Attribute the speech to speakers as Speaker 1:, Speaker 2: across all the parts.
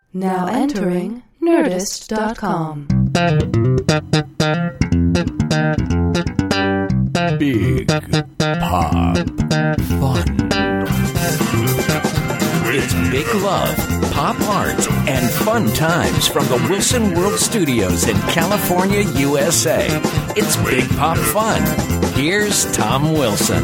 Speaker 1: Now entering Nerdist.com.
Speaker 2: Big Pop Fun. It's big love, pop art, and fun times from the Wilson World Studios in California, USA. It's Big Pop Fun. Here's Tom Wilson.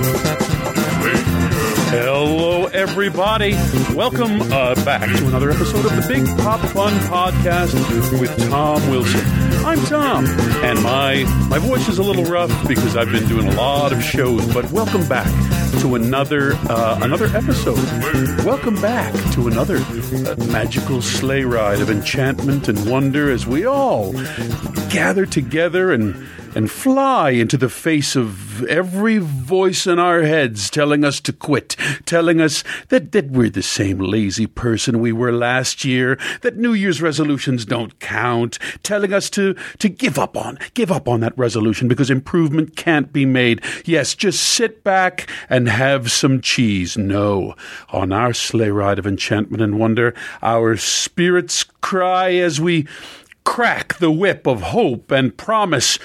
Speaker 3: Hello, everybody. Welcome back to another episode of the Big Pop Fun Podcast with Tom Wilson. I'm Tom, and my voice is a little rough because I've been doing a lot of shows, but welcome back to another episode. Welcome back to another magical sleigh ride of enchantment and wonder as we all gather together and fly into the face of every voice in our heads telling us to quit, telling us that we're the same lazy person we were last year, that New Year's resolutions don't count, telling us to give up on that resolution because improvement can't be made. Yes, just sit back and have some cheese. No, on our sleigh ride of enchantment and wonder, our spirits cry as we crack the whip of hope and promise.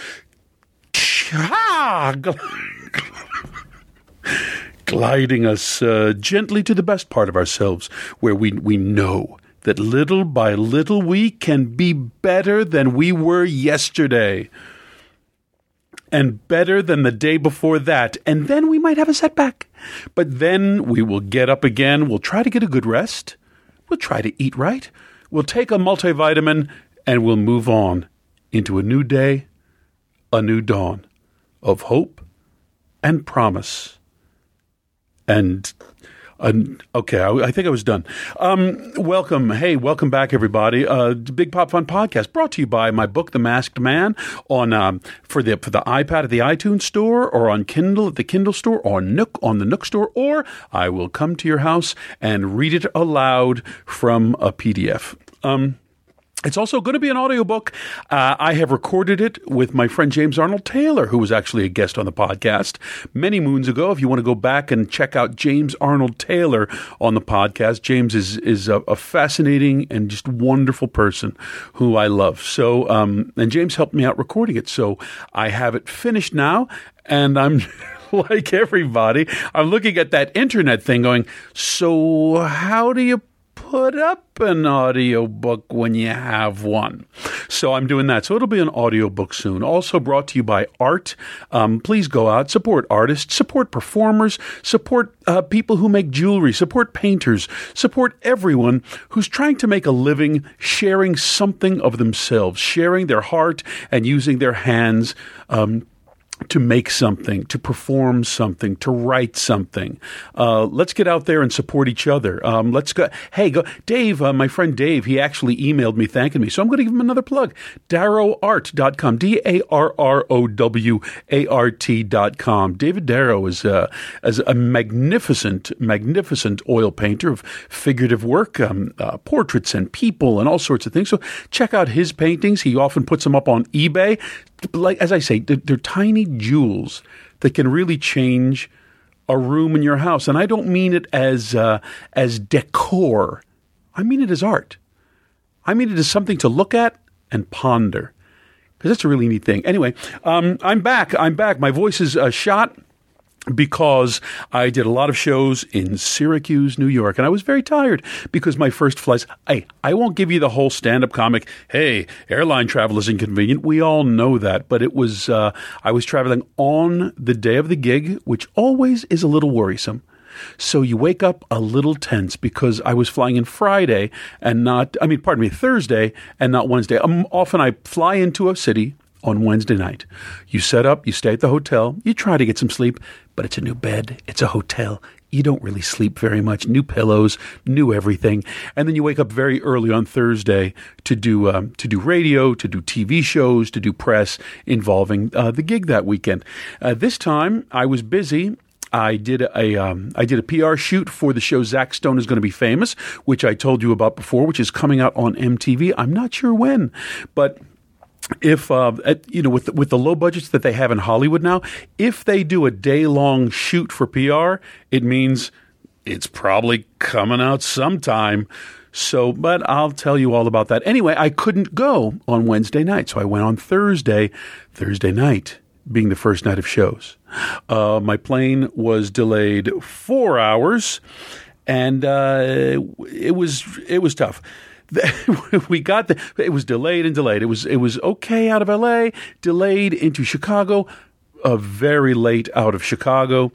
Speaker 3: Gliding us gently to the best part of ourselves, where we know that little by little we can be better than we were yesterday, and better than the day before that, and then we might have a setback. But then we will get up again, we'll try to get a good rest, we'll try to eat right, we'll take a multivitamin, and we'll move on into a new day, a new dawn of hope and promise. And okay, I think I was done. Welcome back, everybody. Big Pop Fun Podcast brought to you by my book, The Masked Man, on for the iPad at the iTunes Store, or on Kindle at the Kindle Store, or Nook on the Nook Store, or I will come to your house and read it aloud from a PDF. It's also going to be an audiobook. I have recorded it with my friend James Arnold Taylor, who was actually a guest on the podcast many moons ago. If you want to go back and check out James Arnold Taylor on the podcast, James is a fascinating and just wonderful person who I love. So, and James helped me out recording it. So I have it finished now, and I'm like everybody, I'm looking at that internet thing going, so how do you put up an audiobook when you have one? So I'm doing that. So it'll be an audiobook soon. Also brought to you by Art. Please go out, support artists, support performers, support people who make jewelry, support painters, support everyone who's trying to make a living sharing something of themselves, sharing their heart and using their hands to make something, to perform something, to write something. Let's get out there and support each other. Let's go. Hey, Dave, my friend Dave, he actually emailed me thanking me. So I'm going to give him another plug. DarrowArt.com, DarrowArt.com. David Darrow is a magnificent oil painter of figurative work, portraits and people and all sorts of things. So check out his paintings. He often puts them up on eBay. Like, as I say, they're tiny jewels that can really change a room in your house. And I don't mean it as decor. I mean it as art. I mean it as something to look at and ponder, because that's a really neat thing. Anyway, I'm back. My voice is shot because I did a lot of shows in Syracuse, New York, and I was very tired because my first flights, I won't give you the whole stand-up comic, hey, airline travel is inconvenient. We all know that, but it was, I was traveling on the day of the gig, which always is a little worrisome. So you wake up a little tense because I was flying in Thursday and not Wednesday. Often I fly into a city on Wednesday night. You set up, you stay at the hotel, you try to get some sleep, but it's a new bed, it's a hotel. You don't really sleep very much. New pillows, new everything. And then you wake up very early on Thursday to do radio, to do TV shows, to do press involving the gig that weekend. This time I was busy. I did a PR shoot for the show Zach Stone is Going to Be Famous, which I told you about before, which is coming out on MTV. I'm not sure when, but if with the low budgets that they have in Hollywood now, if they do a day-long shoot for PR, it means it's probably coming out sometime. So, but I'll tell you all about that. Anyway, I couldn't go on Wednesday night, so I went on Thursday night being the first night of shows. My plane was delayed 4 hours, and it was tough. It was delayed and delayed. It was okay out of LA, delayed into Chicago, very late out of Chicago,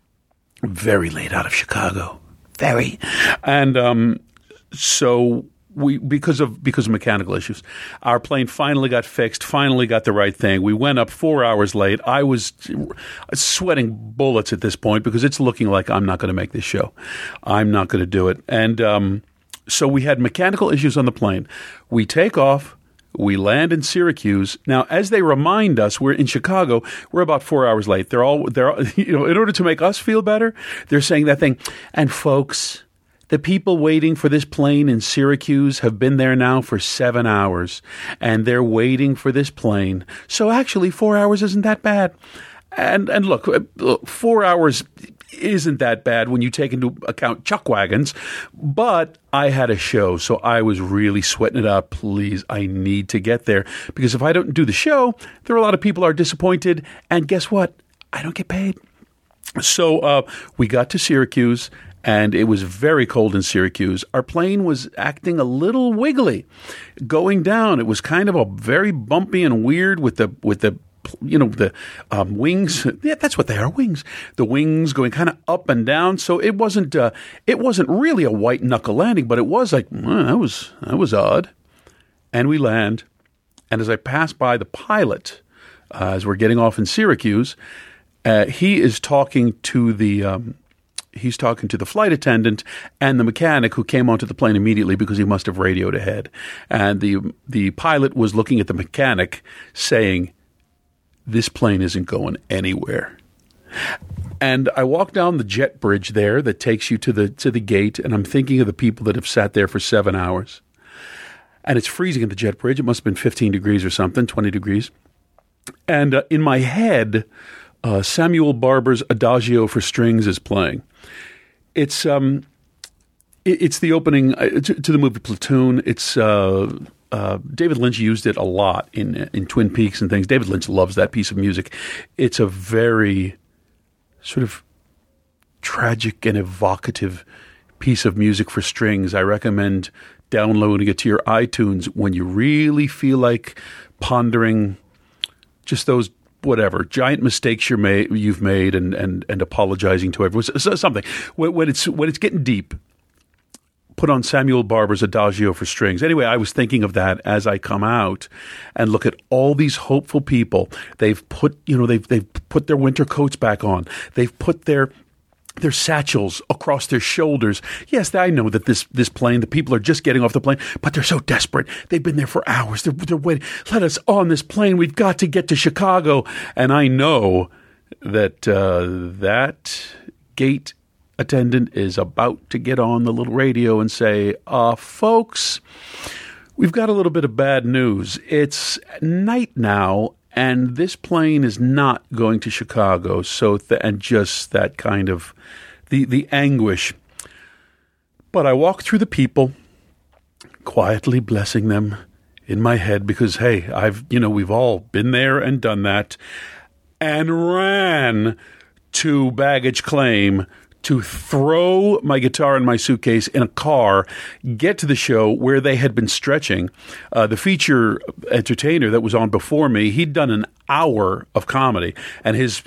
Speaker 3: very. And so because of mechanical issues, our plane finally got fixed, finally got the right thing. We went up 4 hours late. I was sweating bullets at this point because it's looking like I'm not going to make this show. I'm not going to do it. And so we had mechanical issues on the plane. We take off. We land in Syracuse. Now, as they remind us, we're in Chicago. We're about 4 hours late. They're all, in order to make us feel better, they're saying that thing. And folks, the people waiting for this plane in Syracuse have been there now for 7 hours, and they're waiting for this plane. So actually, 4 hours isn't that bad. And look, 4 hours isn't that bad when you take into account chuck wagons, but I had a show, so I was really sweating it up. Please, I need to get there, because if I don't do the show, there are a lot of people who are disappointed, and guess what? I don't get paid. So we got to Syracuse, and it was very cold in Syracuse. Our plane was acting a little wiggly going down. It was kind of a very bumpy and weird with the wings. Yeah, that's what they are, wings. The wings going kind of up and down. So it wasn't really a white knuckle landing, but it was like, that was odd. And we land. And as I pass by the pilot, as we're getting off in Syracuse, he is talking to the flight attendant and the mechanic who came onto the plane immediately because he must have radioed ahead. And the pilot was looking at the mechanic saying, "This plane isn't going anywhere." And I walk down the jet bridge there that takes you to the gate, and I'm thinking of the people that have sat there for 7 hours. And it's freezing at the jet bridge. It must have been 15 degrees or something, 20 degrees. And in my head, Samuel Barber's Adagio for Strings is playing. It's the opening to the movie Platoon. It's David Lynch used it a lot in Twin Peaks and things. David Lynch loves that piece of music. It's a very sort of tragic and evocative piece of music for strings. I recommend downloading it to your iTunes when you really feel like pondering just those giant mistakes you've made and apologizing to everyone. So something when it's getting deep. Put on Samuel Barber's Adagio for Strings. Anyway, I was thinking of that as I come out and look at all these hopeful people. They've put their winter coats back on. They've put their satchels across their shoulders. Yes, I know that this plane, the people are just getting off the plane, but they're so desperate. They've been there for hours. They're waiting. Let us on this plane. We've got to get to Chicago. And I know that that gate attendant is about to get on the little radio and say, folks, we've got a little bit of bad news. It's night now, and this plane is not going to Chicago. So, and just that kind of the anguish. But I walk through the people, quietly blessing them in my head because, hey, we've all been there and done that, and ran to baggage claim to throw my guitar and my suitcase in a car, get to the show where they had been stretching. The feature entertainer that was on before me, he'd done an hour of comedy, and his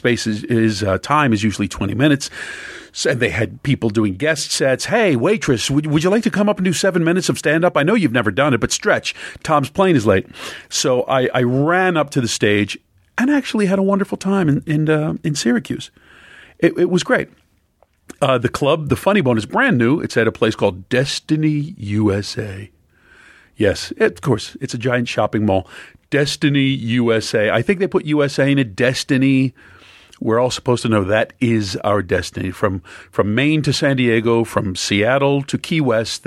Speaker 3: time is usually 20 minutes. So, and they had people doing guest sets. Hey, waitress, would you like to come up and do 7 minutes of stand-up? I know you've never done it, but stretch. Tom's plane is late. So I ran up to the stage and actually had a wonderful time in Syracuse. It was great. The club, the Funny Bone, is brand new. It's at a place called Destiny USA. Yes, of course, it's a giant shopping mall. Destiny USA. I think they put USA in it. Destiny. We're all supposed to know that is our destiny. From Maine to San Diego, from Seattle to Key West,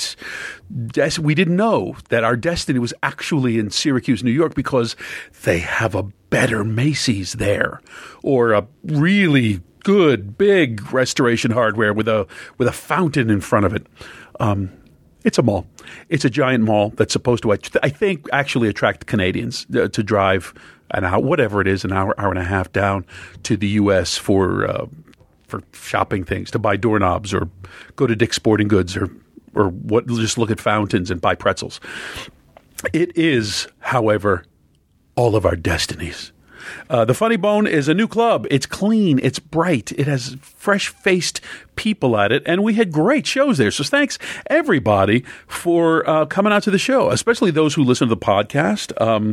Speaker 3: we didn't know that our destiny was actually in Syracuse, New York, because they have a better Macy's there, or a really good big Restoration Hardware with a fountain in front of it. It's a mall. It's a giant mall that's supposed to, I think, actually attract Canadians to drive an hour, whatever it is, an hour and a half down to the U.S. for shopping things, to buy doorknobs or go to Dick's Sporting Goods or what, just look at fountains and buy pretzels. It is, however, all of our destinies. The Funny Bone is a new club. It's clean. It's bright. It has fresh-faced people at it, and we had great shows there. So thanks, everybody, for coming out to the show, especially those who listen to the podcast.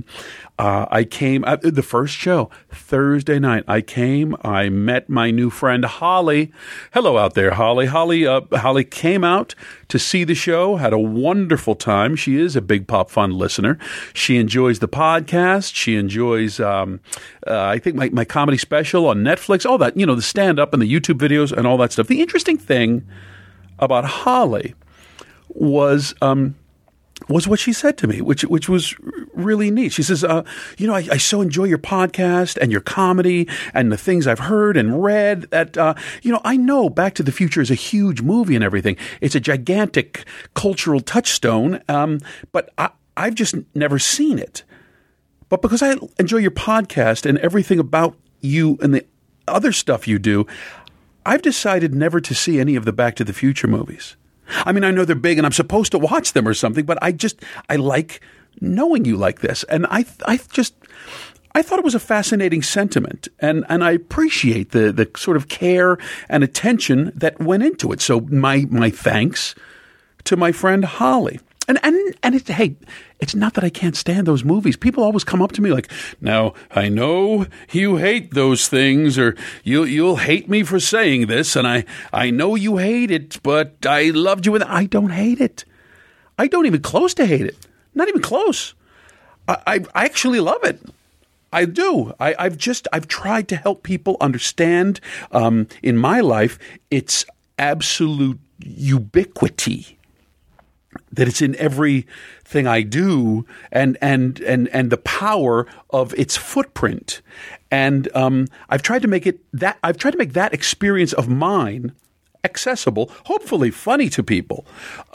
Speaker 3: I came the first show, Thursday night. I met my new friend, Holly. Hello out there, Holly. Holly came out to see the show, had a wonderful time. She is a Big Pop Fun listener. She enjoys the podcast. She enjoys, I think, my comedy special on Netflix, all that, the stand-up and the YouTube videos and all that stuff. The interesting thing about Holly was what she said to me, which was really neat. She says, I so enjoy your podcast and your comedy and the things I've heard and read that, I know Back to the Future is a huge movie and everything. It's a gigantic cultural touchstone, but I've just never seen it. But because I enjoy your podcast and everything about you and the other stuff you do, I've decided never to see any of the Back to the Future movies. I mean, I know they're big and I'm supposed to watch them or something, but I like knowing you like this. And I thought it was a fascinating sentiment, and I appreciate the sort of care and attention that went into it. So my thanks to my friend Holly. And it's not that I can't stand those movies. People always come up to me like, now, I know you hate those things, or you'll hate me for saying this, and I know you hate it, but I loved you with it. I don't hate it. I don't even close to hate it. Not even close. I actually love it. I do. I've tried to help people understand in my life its absolute ubiquity, that it's in everything I do, and the power of its footprint. And I've tried to make that experience of mine accessible, hopefully funny to people.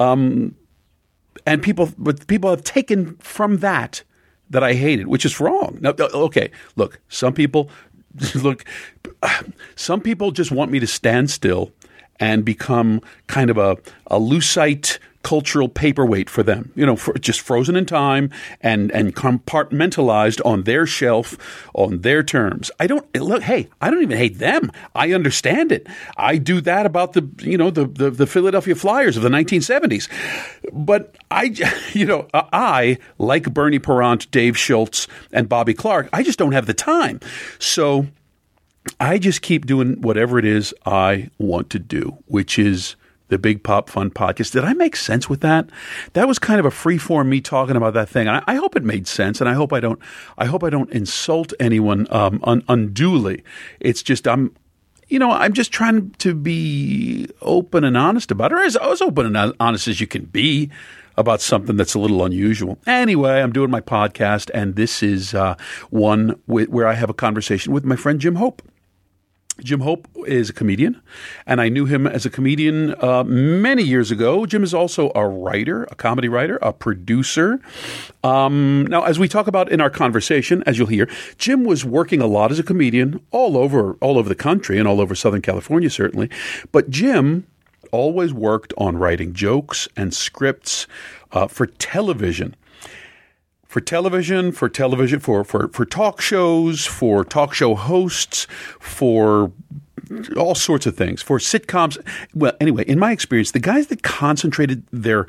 Speaker 3: And people have taken from that I hate it, which is wrong. Now, okay, look, some people just want me to stand still and become kind of a Lucite cultural paperweight for them, just frozen in time and compartmentalized on their shelf, on their terms. I don't even hate them. I understand it. I do that about the Philadelphia Flyers of the 1970s. But I like Bernie Parent, Dave Schultz, and Bobby Clark. I just don't have the time. So I just keep doing whatever it is I want to do, which is the Big Pop Fun podcast. Did I make sense with that? That was kind of a free-form me talking about that thing. I hope it made sense, and I hope I don't insult anyone unduly. It's just I'm just trying to be open and honest about it, or as open and honest as you can be about something that's a little unusual. Anyway, I'm doing my podcast, and this is one where I have a conversation with my friend Jim Hope. Jim Hope is a comedian, and I knew him as a comedian many years ago. Jim is also a writer, a comedy writer, a producer. Now, as we talk about in our conversation, as you'll hear, Jim was working a lot as a comedian all over the country and all over Southern California, certainly. But Jim always worked on writing jokes and scripts for television. For talk shows, for talk show hosts, for all sorts of things, for sitcoms. Well, anyway, in my experience, the guys that concentrated their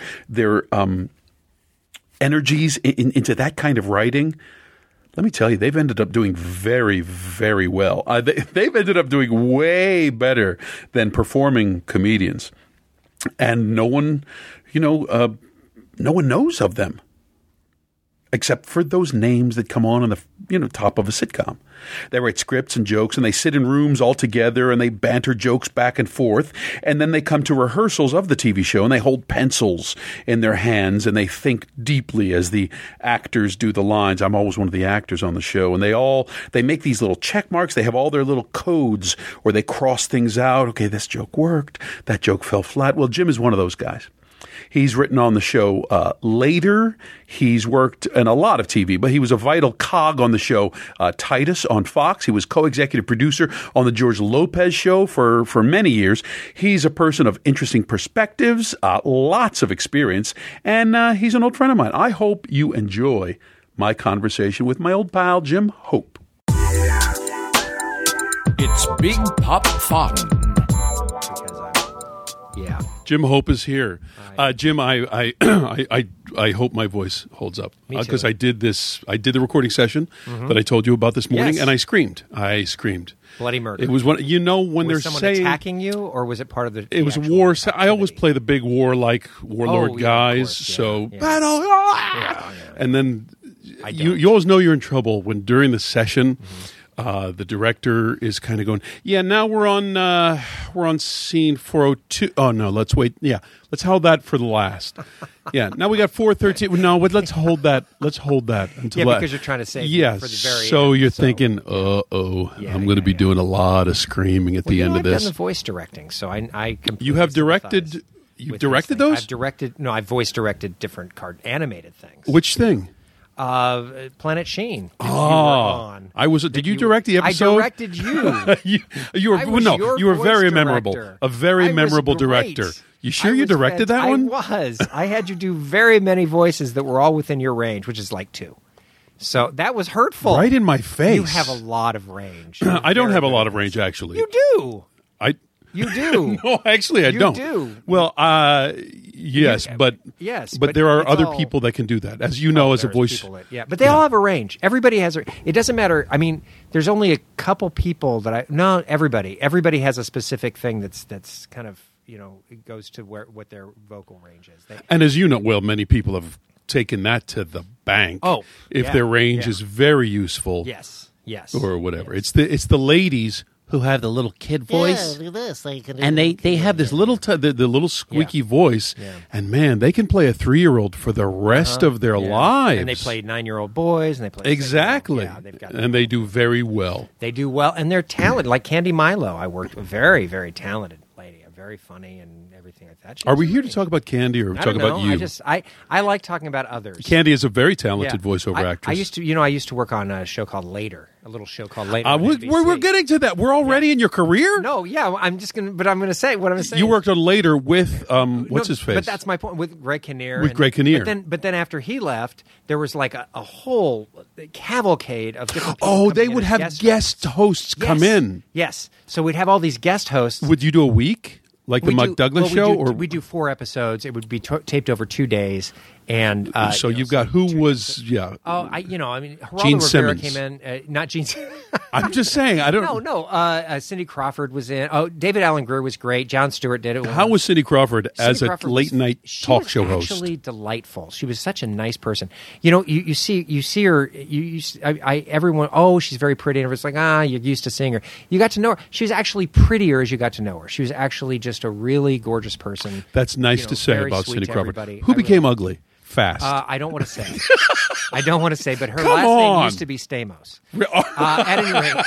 Speaker 3: energies into that kind of writing, let me tell you, they've ended up doing very, very well. They've ended up doing way better than performing comedians, and no one knows of them, except for those names that come on the top of a sitcom. They write scripts and jokes, and they sit in rooms all together, and they banter jokes back and forth, and then they come to rehearsals of the TV show, and they hold pencils in their hands, and they think deeply as the actors do the lines. I'm always one of the actors on the show, and they make these little check marks. They have all their little codes where they cross things out. Okay, this joke worked. That joke fell flat. Well, Jim is one of those guys. He's written on the show Later. He's worked in a lot of TV, but he was a vital cog on the show Titus on Fox. He was co-executive producer on the George Lopez show for many years. He's a person of interesting perspectives, lots of experience, and he's an old friend of mine. I hope you enjoy my conversation with my old pal, Jim Hope.
Speaker 2: It's Big Pop Fun.
Speaker 4: Yeah.
Speaker 3: Jim Hope is here. Jim, I hope my voice holds up because I did the recording session that I told you about this morning,
Speaker 4: Yes.
Speaker 3: and I screamed.
Speaker 4: Bloody murder.
Speaker 3: It was when
Speaker 4: was
Speaker 3: they're
Speaker 4: someone
Speaker 3: saying
Speaker 4: attacking you, or was it part of the?
Speaker 3: it was
Speaker 4: actual
Speaker 3: war. I always
Speaker 4: activity?
Speaker 3: play the big warlord
Speaker 4: Oh, yeah,
Speaker 3: guys.
Speaker 4: of course, yeah,
Speaker 3: So
Speaker 4: yeah.
Speaker 3: battle,
Speaker 4: Yeah.
Speaker 3: and then
Speaker 4: I
Speaker 3: you
Speaker 4: don't.
Speaker 3: always know you're in trouble when during the session. The director is kind of going, yeah, now we're on scene 402. Oh, no, let's wait. Yeah, let's hold that for the last. Yeah, now we got 413. No, but let's hold that. Let's hold that until
Speaker 4: Yeah, because you're trying to save
Speaker 3: yes.
Speaker 4: for the very
Speaker 3: so
Speaker 4: end,
Speaker 3: you're
Speaker 4: so-
Speaker 3: thinking,
Speaker 4: Yeah,
Speaker 3: I'm going to be
Speaker 4: yeah.
Speaker 3: doing a lot of screaming at the end
Speaker 4: I've
Speaker 3: of this.
Speaker 4: done the voice directing, so I completely
Speaker 3: You have directed.
Speaker 4: sympathize
Speaker 3: You
Speaker 4: with
Speaker 3: directed
Speaker 4: these things.
Speaker 3: those?
Speaker 4: I've directed. No, I've voice directed different animated things.
Speaker 3: Which thing?
Speaker 4: Planet Sheen. that you were
Speaker 3: Oh,
Speaker 4: on.
Speaker 3: I was. Did you direct the episode?
Speaker 4: I directed you.
Speaker 3: you were
Speaker 4: I was your
Speaker 3: you were
Speaker 4: voice
Speaker 3: very
Speaker 4: director.
Speaker 3: memorable. A very
Speaker 4: I was
Speaker 3: memorable
Speaker 4: great.
Speaker 3: director. You sure
Speaker 4: I
Speaker 3: you
Speaker 4: was
Speaker 3: directed that one?
Speaker 4: I was. I had you do very many voices that were all within your range, which is like 2. So that was hurtful.
Speaker 3: Right in my face.
Speaker 4: You have a lot of range.
Speaker 3: I don't
Speaker 4: Very
Speaker 3: have a
Speaker 4: good.
Speaker 3: lot of range, actually.
Speaker 4: You do.
Speaker 3: I
Speaker 4: You do.
Speaker 3: no, actually, I
Speaker 4: You
Speaker 3: don't.
Speaker 4: do.
Speaker 3: Well, yes, but
Speaker 4: Yes,
Speaker 3: but
Speaker 4: but
Speaker 3: there are
Speaker 4: it's
Speaker 3: other
Speaker 4: all-
Speaker 3: people that can do that, as you know, as a
Speaker 4: There's
Speaker 3: voice.
Speaker 4: people that- but they all have a range. Everybody has a. It doesn't matter. I mean, there's only a couple people that no, everybody has a specific thing that's kind of it goes to what their vocal range is.
Speaker 3: And as you know, well, many people have taken that to the bank.
Speaker 4: Oh,
Speaker 3: if
Speaker 4: yeah,
Speaker 3: their range
Speaker 4: yeah.
Speaker 3: is very useful,
Speaker 4: Yes.
Speaker 3: or whatever. It's the ladies who have the little kid voice.
Speaker 5: Yeah, look at this.
Speaker 3: And they have this little the little squeaky
Speaker 4: Yeah.
Speaker 3: voice,
Speaker 4: Yeah.
Speaker 3: and man, they can play a 3-year-old for the rest of their
Speaker 4: Yeah.
Speaker 3: lives.
Speaker 4: And they play 9-year-old boys, and they play 6-year-old.
Speaker 3: exactly,
Speaker 4: Yeah, they've got
Speaker 3: and they do very well.
Speaker 4: They do well, and they're talented. Like Candy Milo, I worked with a very, very talented lady, very funny and everything like that. She
Speaker 3: Are
Speaker 4: was
Speaker 3: we here to
Speaker 4: great.
Speaker 3: talk about Candy, or are we
Speaker 4: I
Speaker 3: talking
Speaker 4: don't know.
Speaker 3: about you?
Speaker 4: I like talking about others.
Speaker 3: Candy is a very talented
Speaker 4: Yeah.
Speaker 3: voiceover actress.
Speaker 4: I used to work on a show called Later, a little show called Later. on
Speaker 3: we're
Speaker 4: NBC.
Speaker 3: getting to that. We're already in your career.
Speaker 4: No, yeah, I'm going to say what I'm saying.
Speaker 3: You worked on Later with what's his face?
Speaker 4: But that's my point with Greg Kinnear.
Speaker 3: With Greg Kinnear.
Speaker 4: But then after he left, there was like a whole cavalcade of different. people
Speaker 3: oh,
Speaker 4: coming
Speaker 3: they
Speaker 4: in
Speaker 3: would
Speaker 4: as
Speaker 3: have guest hosts
Speaker 4: Yes.
Speaker 3: come in.
Speaker 4: Yes, so we'd have all these guest hosts.
Speaker 3: Would you do a week like the
Speaker 4: We
Speaker 3: Mike
Speaker 4: do-
Speaker 3: Douglas
Speaker 4: well,
Speaker 3: show,
Speaker 4: we do,
Speaker 3: or
Speaker 4: we do 4 episodes. It would be taped over 2 days, and
Speaker 3: so you've got who was
Speaker 4: Oh, Geraldo
Speaker 3: Gene
Speaker 4: Rivera
Speaker 3: Simmons.
Speaker 4: came in. Not Gene.
Speaker 3: I'm just saying I don't.
Speaker 4: No. Cindy Crawford was in. Oh, David Allen Greer was great. John Stewart did it.
Speaker 3: How was Cindy Crawford as
Speaker 4: Cindy
Speaker 3: a
Speaker 4: Crawford
Speaker 3: late night
Speaker 4: she
Speaker 3: talk
Speaker 4: was
Speaker 3: show host?
Speaker 4: Actually, delightful. She was such a nice person. You see her. Everyone. Oh, she's very pretty. And everyone's like, you're used to seeing her. You got to know her. She was actually prettier as you got to know her. She was actually just a really gorgeous person.
Speaker 3: That's nice to say
Speaker 4: very
Speaker 3: about
Speaker 4: sweet
Speaker 3: Cindy
Speaker 4: to
Speaker 3: Crawford.
Speaker 4: everybody.
Speaker 3: Who
Speaker 4: I really-
Speaker 3: became ugly fast?
Speaker 4: I don't want to say. I don't want to say, but her
Speaker 3: Come
Speaker 4: last
Speaker 3: on.
Speaker 4: name used to be Stamos. At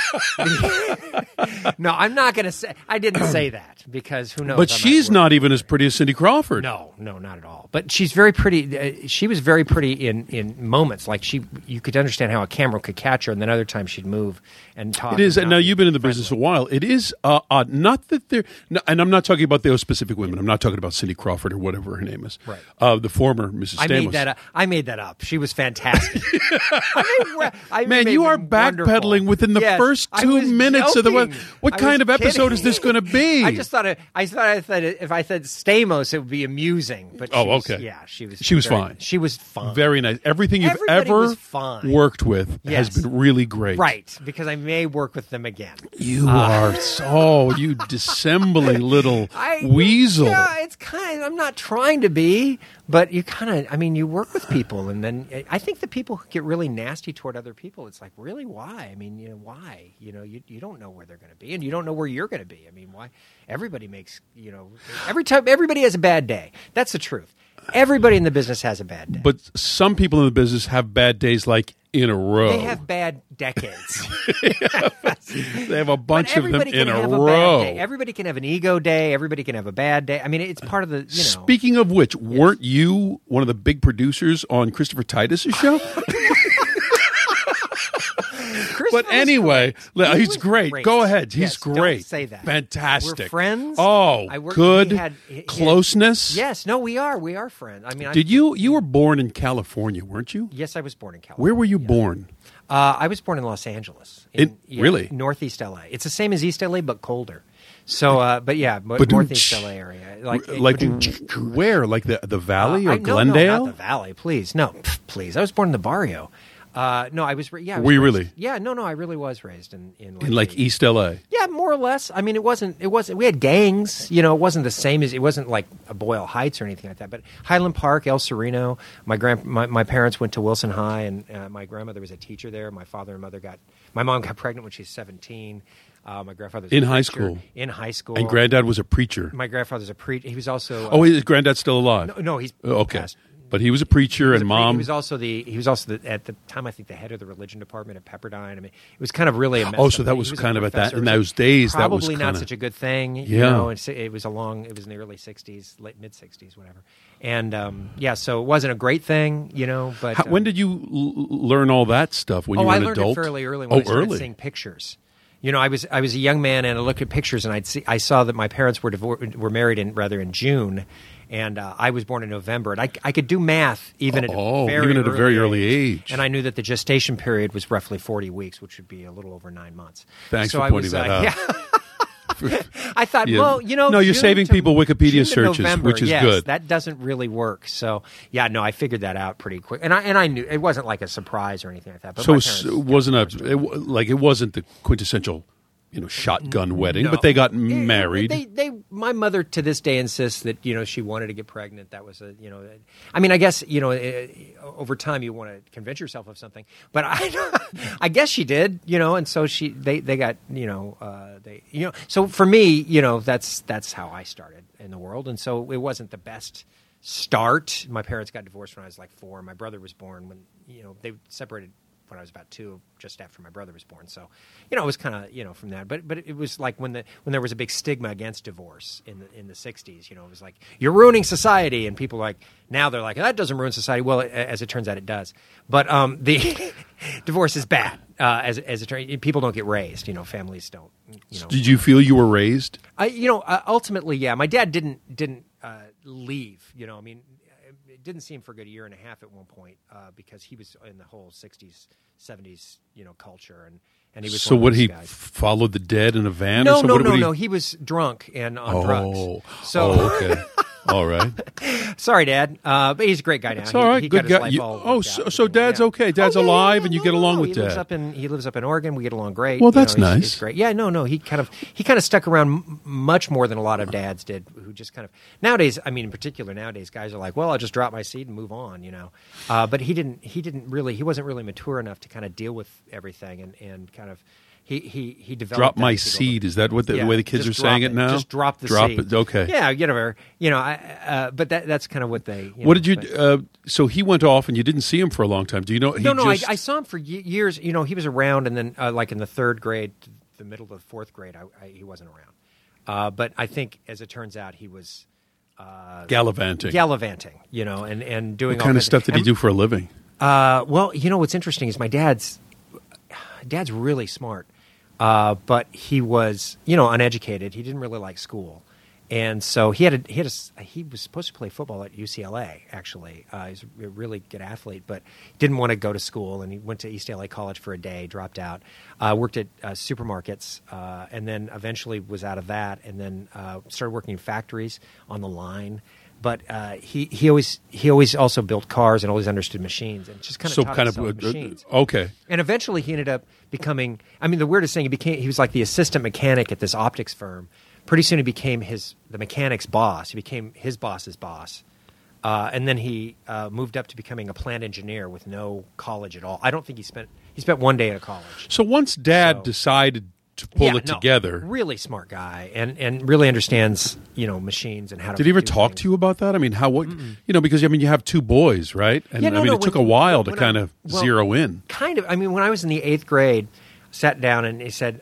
Speaker 4: any rate, no, I'm not going to say. I didn't say that because who knows?
Speaker 3: but
Speaker 4: I might
Speaker 3: she's
Speaker 4: work-
Speaker 3: not even as pretty as Cindy Crawford.
Speaker 4: No, not at all. But she's very pretty. She was very pretty in moments. Like you could understand how a camera could catch her, and then other times she'd move and talk.
Speaker 3: It is, and
Speaker 4: not
Speaker 3: now
Speaker 4: be
Speaker 3: you've been in the
Speaker 4: friendly.
Speaker 3: business a while. It is odd. Not that they're, no, and I'm not talking about those specific women. I'm not talking about Cindy Crawford or whatever her name is.
Speaker 4: Right.
Speaker 3: The former Mrs.
Speaker 4: I
Speaker 3: Stamos.
Speaker 4: made that up. I made that up. She was fantastic.
Speaker 3: Man, you are backpedaling within the first 2 minutes of the. What kind of episode is this going to be?
Speaker 4: I just thought if I said Stamos, it would be amusing. But
Speaker 3: Oh,
Speaker 4: she was-
Speaker 3: okay.
Speaker 4: Yeah, she was.
Speaker 3: She was
Speaker 4: very-
Speaker 3: fine.
Speaker 4: She was fine.
Speaker 3: Very nice. Everything you've
Speaker 4: Everybody
Speaker 3: ever
Speaker 4: was fine.
Speaker 3: worked with
Speaker 4: Yes.
Speaker 3: has been really great.
Speaker 4: Right, because I may work with them again.
Speaker 3: You are you dissembling little weasel.
Speaker 4: Yeah, it's kind of. I'm not trying to be, but you kind of. I mean, you work with people, and then I think the people who get really nasty toward other people. It's like, really, why? I mean, why? You don't know where they're going to be, and you don't know where you're going to be. I mean, why? Everybody makes. Every time everybody has a bad day. That's the truth. Everybody in the business has a bad day.
Speaker 3: But some people in the business have bad days like in a row.
Speaker 4: They have bad decades.
Speaker 3: They have a bunch of them
Speaker 4: Everybody
Speaker 3: in
Speaker 4: can
Speaker 3: a
Speaker 4: have
Speaker 3: row.
Speaker 4: bad day. Everybody can have an ego day. Everybody can have a bad day. I mean, it's part of the,
Speaker 3: Speaking of which, weren't you one of the big producers on Christopher Titus's show? But anyway, he's great. Go ahead. He's
Speaker 4: Yes,
Speaker 3: great.
Speaker 4: Don't say that.
Speaker 3: Fantastic.
Speaker 4: We're friends.
Speaker 3: Oh, good. Closeness.
Speaker 4: Yes. No, we are. We are friends. I mean,
Speaker 3: Did you were born in California, weren't you?
Speaker 4: Yes, I was born in California.
Speaker 3: Where were you born?
Speaker 4: I was born in Los Angeles.
Speaker 3: Really?
Speaker 4: Northeast LA. It's the same as East LA, but colder. So, but Northeast LA area. Like
Speaker 3: where? Like the Valley or
Speaker 4: No,
Speaker 3: Glendale?
Speaker 4: not the Valley, please. No, please. I was born in the barrio. No, I was. Yeah, I was
Speaker 3: Were you
Speaker 4: raised-
Speaker 3: really?
Speaker 4: Yeah, no, I really was raised in
Speaker 3: like East LA.
Speaker 4: Yeah, more or less. I mean, it wasn't. We had gangs. It wasn't the same as. It wasn't like Boyle Heights or anything like that. But Highland Park, El Sereno. My parents went to Wilson High, and my grandmother was a teacher there. My father and mother My mom got pregnant when she was 17. My grandfather's
Speaker 3: In
Speaker 4: a
Speaker 3: high
Speaker 4: preacher.
Speaker 3: school.
Speaker 4: In high school.
Speaker 3: And Granddad was a preacher.
Speaker 4: My grandfather's a preacher. He was also.
Speaker 3: Is Granddad still alive?
Speaker 4: No, he's
Speaker 3: okay.
Speaker 4: passed.
Speaker 3: But he was a preacher, and
Speaker 4: He
Speaker 3: Mom.
Speaker 4: was also at the time, I think, the head of the religion department at Pepperdine. I mean, it was kind of really a mess.
Speaker 3: Oh, so
Speaker 4: up
Speaker 3: that
Speaker 4: thing.
Speaker 3: was
Speaker 4: He a
Speaker 3: kind of at that
Speaker 4: professor.
Speaker 3: in those days. That was
Speaker 4: Probably not
Speaker 3: kinda-
Speaker 4: such a good thing.
Speaker 3: Yeah.
Speaker 4: It was in the early '60s, mid '60s, whatever. And so it wasn't a great thing, But
Speaker 3: When did you learn all that stuff? When you were
Speaker 4: I
Speaker 3: an
Speaker 4: learned
Speaker 3: adult?
Speaker 4: it fairly early when I started seeing pictures. I was a young man, and I looked at pictures, and I saw that my parents were married in June, and I was born in November, and I could do math even at a very early age, and I knew that the gestation period was roughly 40 weeks, which would be a little over 9 months.
Speaker 3: Thanks
Speaker 4: so
Speaker 3: for pointing that out.
Speaker 4: Yeah. I thought,
Speaker 3: Yeah. No, you're
Speaker 4: June
Speaker 3: saving
Speaker 4: to-
Speaker 3: people Wikipedia
Speaker 4: June to
Speaker 3: searches,
Speaker 4: November,
Speaker 3: which is
Speaker 4: yes,
Speaker 3: good.
Speaker 4: That doesn't really work. So, I figured that out pretty quick, and I knew it wasn't like a surprise or anything like that. But
Speaker 3: So
Speaker 4: my
Speaker 3: it
Speaker 4: parents-
Speaker 3: it wasn't the quintessential, shotgun wedding, but they got married.
Speaker 4: My mother to this day insists that she wanted to get pregnant. That was I mean, I guess over time you want to convince yourself of something, but I guess she did. And so they got So for me, that's how I started in the world, and so it wasn't the best start. My parents got divorced when I was like 4. My brother was born when they separated when I was about 2, just after my brother was born. So, it was kind of, from that. But it was like when there was a big stigma against divorce in the 60s, it was like, you're ruining society. And people now they're like, that doesn't ruin society. Well, as it turns out, it does. But the divorce is bad. As it turns out, people don't get raised. Families don't.
Speaker 3: Did you feel you were raised?
Speaker 4: Ultimately, yeah. My dad didn't leave. I mean, it didn't see him for a good year and a half at one point because he was in the whole 60s, 70s, culture, and he was.
Speaker 3: So
Speaker 4: one of
Speaker 3: what
Speaker 4: those
Speaker 3: he
Speaker 4: guys.
Speaker 3: followed the dead in a van?
Speaker 4: No,
Speaker 3: or so?
Speaker 4: no. He was drunk and on drugs. So
Speaker 3: okay. All right.
Speaker 4: sorry, Dad. But he's a great guy now.
Speaker 3: It's all right.
Speaker 4: He
Speaker 3: Good
Speaker 4: got his
Speaker 3: guy.
Speaker 4: life all worked out.
Speaker 3: So Dad's okay. Dad's alive, and you get along with
Speaker 4: he lives
Speaker 3: Dad.
Speaker 4: he lives up in Oregon. We get along great.
Speaker 3: Well, that's
Speaker 4: he's
Speaker 3: nice.
Speaker 4: great. Yeah, no. He kind of stuck around much more than a lot of dads did. Who just kind of nowadays. I mean, in particular nowadays, guys are like, well, I'll just drop my seed and move on. But he didn't. He wasn't really mature enough to kind of deal with everything and kind of. He developed.
Speaker 3: Drop
Speaker 4: that
Speaker 3: my
Speaker 4: as he developed.
Speaker 3: seed. Is that what the way the kids
Speaker 4: just
Speaker 3: are saying
Speaker 4: drop
Speaker 3: it now?
Speaker 4: Just drop the
Speaker 3: drop
Speaker 4: seed.
Speaker 3: it. Okay.
Speaker 4: Yeah, but that's kind of what they.
Speaker 3: What did you? So he went off, and you didn't see him for a long time. Do you know?
Speaker 4: I saw him for years. He was around, and then like in the 3rd grade, the middle to the 4th grade, he wasn't around. But I think, as it turns out, he was
Speaker 3: gallivanting.
Speaker 4: And doing
Speaker 3: What
Speaker 4: all
Speaker 3: kind of
Speaker 4: kinds
Speaker 3: stuff did he do for a living?
Speaker 4: Well, what's interesting is my dad's really smart, but he was uneducated. He didn't really like school. And so he was supposed to play football at UCLA, actually. He's a really good athlete, but didn't want to go to school. And he went to East LA College for a day, dropped out, worked at supermarkets, and then eventually was out of that, and then started working in factories on the line. But he always also built cars and always understood machines and just kind of taught himself machines.
Speaker 3: Okay.
Speaker 4: And eventually he ended up becoming. I mean, the weirdest thing, he was like the assistant mechanic at this optics firm. Pretty soon he became the mechanic's boss. He became his boss's boss. And then he moved up to becoming a plant engineer with no college at all. I don't think he spent 1 day at college.
Speaker 3: So once Dad decided to pull it together.
Speaker 4: Really smart guy, and really understands machines and how to.
Speaker 3: Did he ever
Speaker 4: do
Speaker 3: talk
Speaker 4: things.
Speaker 3: to you about that? I mean, because you have two boys, right? And it took a while to kind of zero in.
Speaker 4: Kind of. I mean, when I was in the 8th grade, sat down and he said,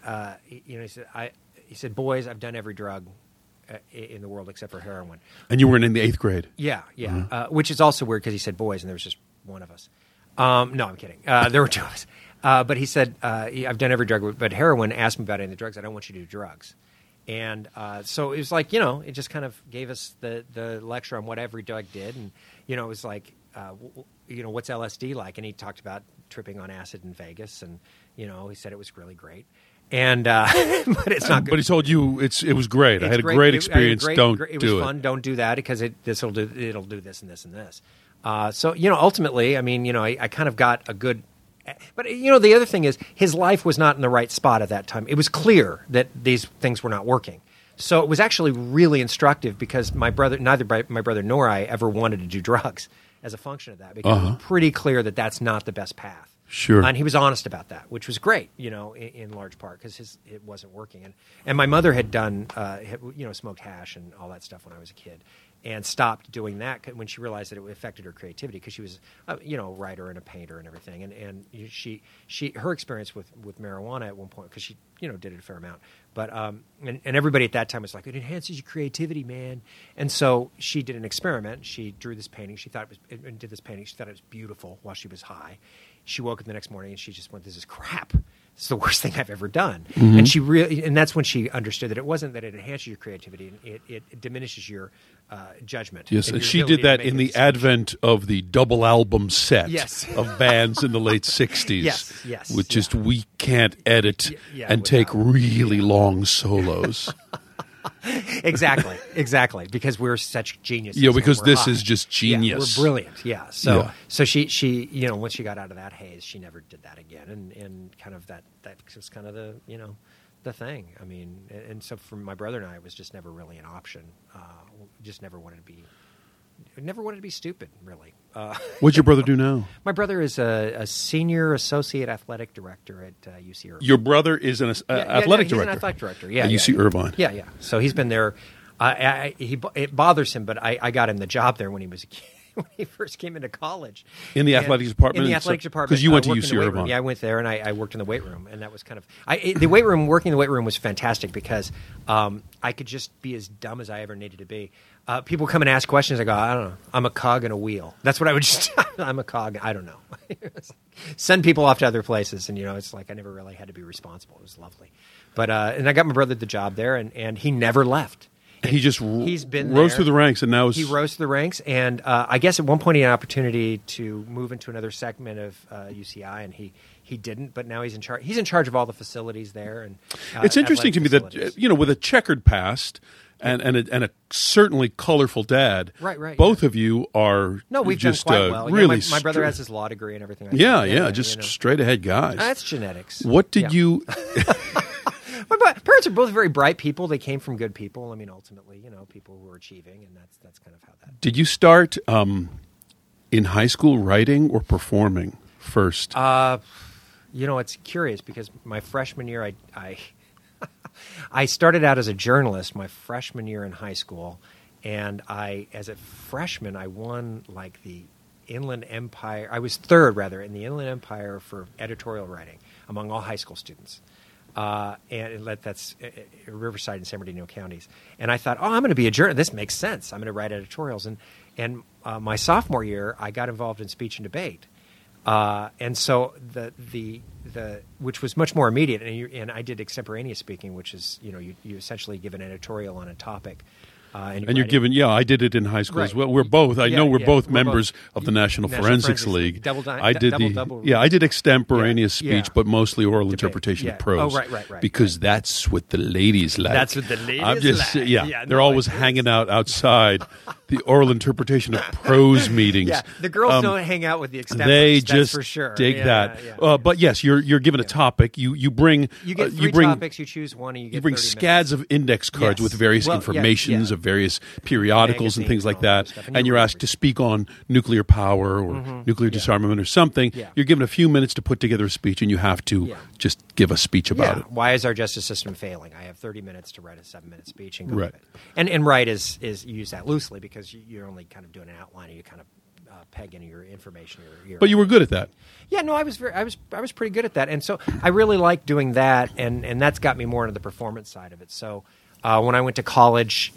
Speaker 4: he said, boys, I've done every drug in the world except for heroin.
Speaker 3: And you were in the 8th grade.
Speaker 4: Yeah. Which is also weird because he said boys, and there was just one of us. No, I'm kidding. There were two of us. But he said, I've done every drug, but heroin, asked me about any of the drugs. I don't want you to do drugs. And so it was like, it just kind of gave us the lecture on what every drug did. And, it was like, what's LSD like? And he talked about tripping on acid in Vegas. And, he said it was really great. And but it's not good.
Speaker 3: But he told you it was great. I had a great experience. It
Speaker 4: was fun. Don't do that because it'll do this and this and this. So ultimately, I mean, I kind of got a good. But the other thing is his life was not in the right spot at that time. It was clear that these things were not working. So it was actually really instructive because neither my brother nor I ever wanted to do drugs as a function of that because it was pretty clear that that's not the best path.
Speaker 3: Sure.
Speaker 4: And he was honest about that, which was great, in large part because it wasn't working. And my mother had done, smoked hash and all that stuff when I was a kid, and stopped doing that when she realized that it affected her creativity because she was, a writer and a painter and everything. And her experience with marijuana at one point because she, did it a fair amount. But and everybody at that time was like, it enhances your creativity, man. And so she did an experiment. She drew this painting. She thought did this painting. She thought it was beautiful while she was high. She woke up the next morning and she just went, "This is crap. It's the worst thing I've ever done." Mm-hmm. And that's when she understood that it wasn't that it enhances your creativity; it diminishes your judgment.
Speaker 3: Yes, and she did that in the advent of the double album set of bands in the late '60s.
Speaker 4: Yes,
Speaker 3: with just we can't edit and take really long solos.
Speaker 4: Exactly, because we're such geniuses.
Speaker 3: Yeah, because this is just genius.
Speaker 4: We're brilliant. Yeah. So she once she got out of that haze, she never did that again, and kind of that was kind of the the thing. I mean, and so for my brother and I, it was just never really an option. Just never wanted to be stupid, really.
Speaker 3: What's your brother do now?
Speaker 4: My brother is a senior associate athletic director at UC Irvine.
Speaker 3: Your brother is an athletic director?
Speaker 4: He's an athletic director, at
Speaker 3: UC Irvine.
Speaker 4: Yeah. So he's been there. It bothers him, but I got him the job there when he was a kid. When he first came into college.
Speaker 3: In the athletics department?
Speaker 4: In the athletics department.
Speaker 3: Because you went to UC Irvine.
Speaker 4: Yeah, I went there, and I worked in the weight room, and that was kind of... working in the weight room was fantastic because I could just be as dumb as I ever needed to be. People come and ask questions, I go, I don't know. I'm a cog in a wheel. That's what I would just... I'm a cog. I don't know. Send people off to other places, and, it's like I never really had to be responsible. It was lovely. But and I got my brother the job there, and he never left.
Speaker 3: He just
Speaker 4: rose
Speaker 3: through the ranks, and now
Speaker 4: he rose through the ranks. And I guess at one point he had an opportunity to move into another segment of UCI, and he didn't. But now he's in charge. He's in charge of all the facilities there. And
Speaker 3: it's interesting to me that with a checkered past and a certainly colorful dad,
Speaker 4: right.
Speaker 3: Both of you are
Speaker 4: we've
Speaker 3: just
Speaker 4: done quite well.
Speaker 3: Really.
Speaker 4: My brother has his law degree and everything.
Speaker 3: Just straight ahead guys.
Speaker 4: That's genetics.
Speaker 3: What did you?
Speaker 4: My parents are both very bright people. They came from good people. I mean, ultimately, people who are achieving, and that's kind of how that.
Speaker 3: Did you start in high school writing or performing first?
Speaker 4: It's curious because my freshman year, I started out as a journalist my freshman year in high school, and as a freshman, I won like the Inland Empire. I was third, rather, in the Inland Empire for editorial writing among all high school students. And that's Riverside and San Bernardino counties. And I thought, I'm going to be a journalist. This makes sense. I'm going to write editorials. And my sophomore year, I got involved in speech and debate. And so the which was much more immediate. And I did extemporaneous speaking, which is you essentially give an editorial on a topic. And you're
Speaker 3: given, I did it in high school as well. We're both, we're both members of the National Forensics League. I did extemporaneous speech, but mostly oral interpretation of prose.
Speaker 4: Oh, right.
Speaker 3: Because that's what the ladies like.
Speaker 4: That's what the ladies like.
Speaker 3: They're always hanging out outside the oral interpretation of prose meetings.
Speaker 4: Yeah, the girls don't hang out with the extemporaries.
Speaker 3: They just
Speaker 4: for sure.
Speaker 3: dig that. But yes, you're given a topic. You bring
Speaker 4: three topics. You choose one, and you
Speaker 3: bring scads of index cards with various informations of various periodicals and
Speaker 4: Magazines
Speaker 3: things like
Speaker 4: and all that
Speaker 3: that,
Speaker 4: stuff.
Speaker 3: and
Speaker 4: And
Speaker 3: you're
Speaker 4: you
Speaker 3: asked to speak on nuclear power or nuclear disarmament or something,
Speaker 4: Yeah.
Speaker 3: you're given a few minutes to put together a speech, and you have to
Speaker 4: Yeah.
Speaker 3: just give a speech about it.
Speaker 4: Why is our justice system failing? I have 30 minutes to write a 7-minute speech and go
Speaker 3: Right.
Speaker 4: with it. And write is you use that loosely because you're only kind of doing an outline and you kind of peg in your information.
Speaker 3: But you were good at that.
Speaker 4: Yeah, no, I was pretty good at that, and so I really liked doing that, and that's got me more into the performance side of it. So when I went to college,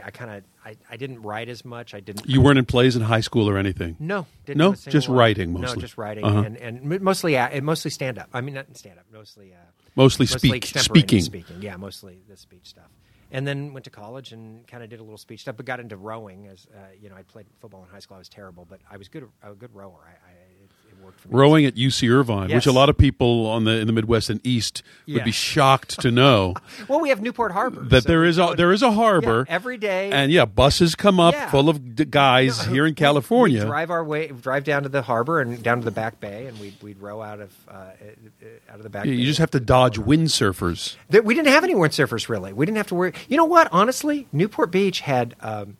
Speaker 4: I didn't write as much. I didn't.
Speaker 3: You weren't in plays in high school or anything?
Speaker 4: No, didn't
Speaker 3: No?
Speaker 4: do a single
Speaker 3: Just
Speaker 4: one.
Speaker 3: writing mostly?
Speaker 4: No, just writing,
Speaker 3: Uh-huh.
Speaker 4: and mostly stand up. I mean, not stand up, mostly
Speaker 3: Speaking.
Speaker 4: speaking. Yeah, mostly the speech stuff. And then went to college and kind of did a little speech stuff, but got into rowing. As I played football in high school. I was terrible, but I was good. A good rower. It worked for me.
Speaker 3: Rowing at UC Irvine, which
Speaker 4: Yes.
Speaker 3: a lot of people in the Midwest and East would be shocked to know
Speaker 4: Well, we have Newport Harbor.
Speaker 3: that
Speaker 4: so
Speaker 3: there is a harbor
Speaker 4: every day.
Speaker 3: and buses come up
Speaker 4: Yeah.
Speaker 3: full of guys here in California.
Speaker 4: We drive down to the harbor and down to the back bay, and we'd row out of the back.
Speaker 3: Yeah,
Speaker 4: bay.
Speaker 3: you just have to dodge windsurfers.
Speaker 4: We didn't have any windsurfers really. We didn't have to worry. You know what? Honestly, Newport Beach had,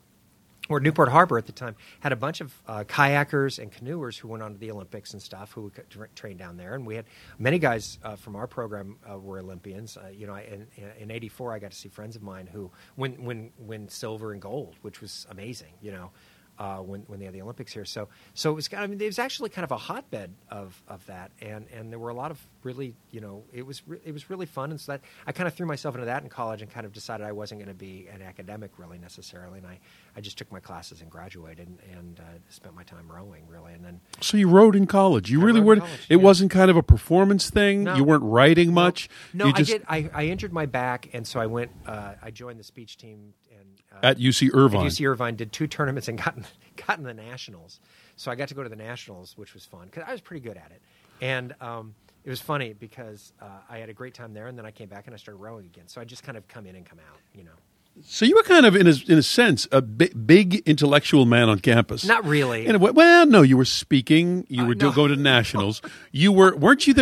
Speaker 4: or Newport Harbor at the time, had a bunch of kayakers and canoers who went on to the Olympics and stuff who would train down there. And we had many guys from our program were Olympians. In '84, I got to see friends of mine who win silver and gold, which was amazing. When they had the Olympics here, so it was. I mean, it was actually kind of a hotbed of that, and there were a lot of really, it was really fun, and so that I kind of threw myself into that in college, and kind of decided I wasn't going to be an academic really necessarily, and I just took my classes and graduated, and spent my time rowing really, and then
Speaker 3: So you rowed in college. You
Speaker 4: I
Speaker 3: really
Speaker 4: rowed in
Speaker 3: weren't.
Speaker 4: college,
Speaker 3: It
Speaker 4: yeah.
Speaker 3: wasn't kind of a performance thing.
Speaker 4: No.
Speaker 3: You weren't writing much.
Speaker 4: No,
Speaker 3: you just,
Speaker 4: I did. I injured my back, and so I went. I joined the speech team and
Speaker 3: at UC Irvine.
Speaker 4: At UC Irvine, did 2 tournaments and got in the nationals. So I got to go to the nationals, which was fun because I was pretty good at it. And it was funny because I had a great time there, and then I came back and I started rowing again. So I just kind of come in and come out,
Speaker 3: So you were kind of, in a sense, a big intellectual man on campus.
Speaker 4: Not really.
Speaker 3: In a way, well, no, you were speaking. You were
Speaker 4: no.
Speaker 3: going to nationals. You weren't you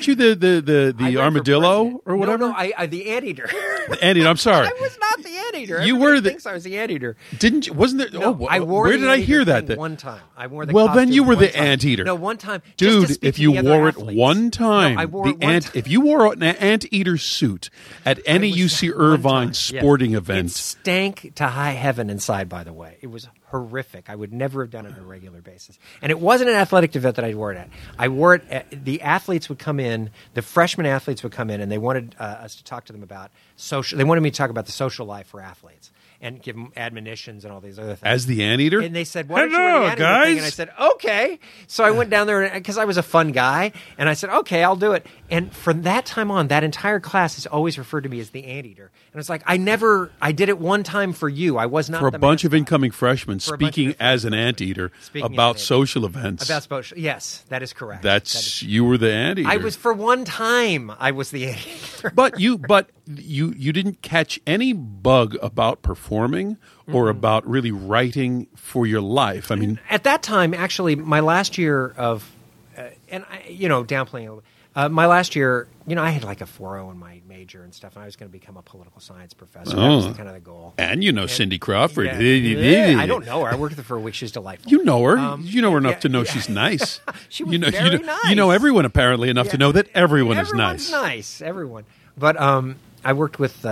Speaker 3: the
Speaker 4: I ran for
Speaker 3: armadillo
Speaker 4: president.
Speaker 3: or whatever?
Speaker 4: No, I the anteater.
Speaker 3: Andy, I'm sorry.
Speaker 4: I was not the anteater.
Speaker 3: You
Speaker 4: Everybody
Speaker 3: were the-
Speaker 4: thinks I was the anteater.
Speaker 3: Didn't you? Wasn't there?
Speaker 4: No, I wore
Speaker 3: where
Speaker 4: the
Speaker 3: did I hear
Speaker 4: anteater
Speaker 3: that?
Speaker 4: thing
Speaker 3: Then?
Speaker 4: one time. I wore the
Speaker 3: Well, then
Speaker 4: costume
Speaker 3: you were
Speaker 4: one
Speaker 3: the
Speaker 4: time.
Speaker 3: anteater.
Speaker 4: No, one time. Just to
Speaker 3: Dude,
Speaker 4: speak
Speaker 3: if
Speaker 4: to
Speaker 3: you
Speaker 4: the other
Speaker 3: wore it
Speaker 4: athletes.
Speaker 3: one time,
Speaker 4: No, I wore it one time.
Speaker 3: if you wore an anteater suit at any
Speaker 4: I was
Speaker 3: UC
Speaker 4: that one
Speaker 3: Irvine
Speaker 4: time.
Speaker 3: sporting
Speaker 4: Yes.
Speaker 3: event,
Speaker 4: It stank to high heaven inside, by the way. It was horrific. I would never have done it on a regular basis. And it wasn't an athletic event that I wore it at. I wore it at, the athletes would come in, the freshman athletes would come in, and they wanted us to talk to them about social. They wanted me to talk about the social life for athletes and give them admonitions and all these other things.
Speaker 3: as the anteater.
Speaker 4: And they said, "Why don't you wear
Speaker 3: Hello,
Speaker 4: the anteater
Speaker 3: guys.
Speaker 4: thing?" And I said, "Okay." So I went down there because I was a fun guy, and I said, "Okay, I'll do it." And from that time on, that entire class has always referred to me as the anteater. And it's like I did it one time for you. I was not
Speaker 3: For a
Speaker 4: the
Speaker 3: bunch of
Speaker 4: mascot.
Speaker 3: incoming freshmen
Speaker 4: For a bunch of
Speaker 3: speaking
Speaker 4: incoming
Speaker 3: as an anteater
Speaker 4: Speaking as an
Speaker 3: about
Speaker 4: anteater.
Speaker 3: social events.
Speaker 4: About social. Yes, that is correct.
Speaker 3: You were the anteater.
Speaker 4: I was for one time. I was the anteater.
Speaker 3: But you didn't catch any bug about performing or about really writing for your life. I mean,
Speaker 4: At that time, actually, my last year of, and I, downplaying a little. My last year, I had like a 4.0 in my major and stuff, and I was going to become a political science professor. That was kind of the goal.
Speaker 3: and Cindy Crawford.
Speaker 4: Yeah, I don't know her. I worked with her for a week. She's delightful.
Speaker 3: You know her. You know her enough
Speaker 4: yeah,
Speaker 3: to know
Speaker 4: yeah.
Speaker 3: she's nice.
Speaker 4: She was
Speaker 3: you know,
Speaker 4: very
Speaker 3: you know
Speaker 4: nice.
Speaker 3: everyone apparently enough to know that everyone is
Speaker 4: Everyone's
Speaker 3: nice.
Speaker 4: nice. Everyone. But I worked with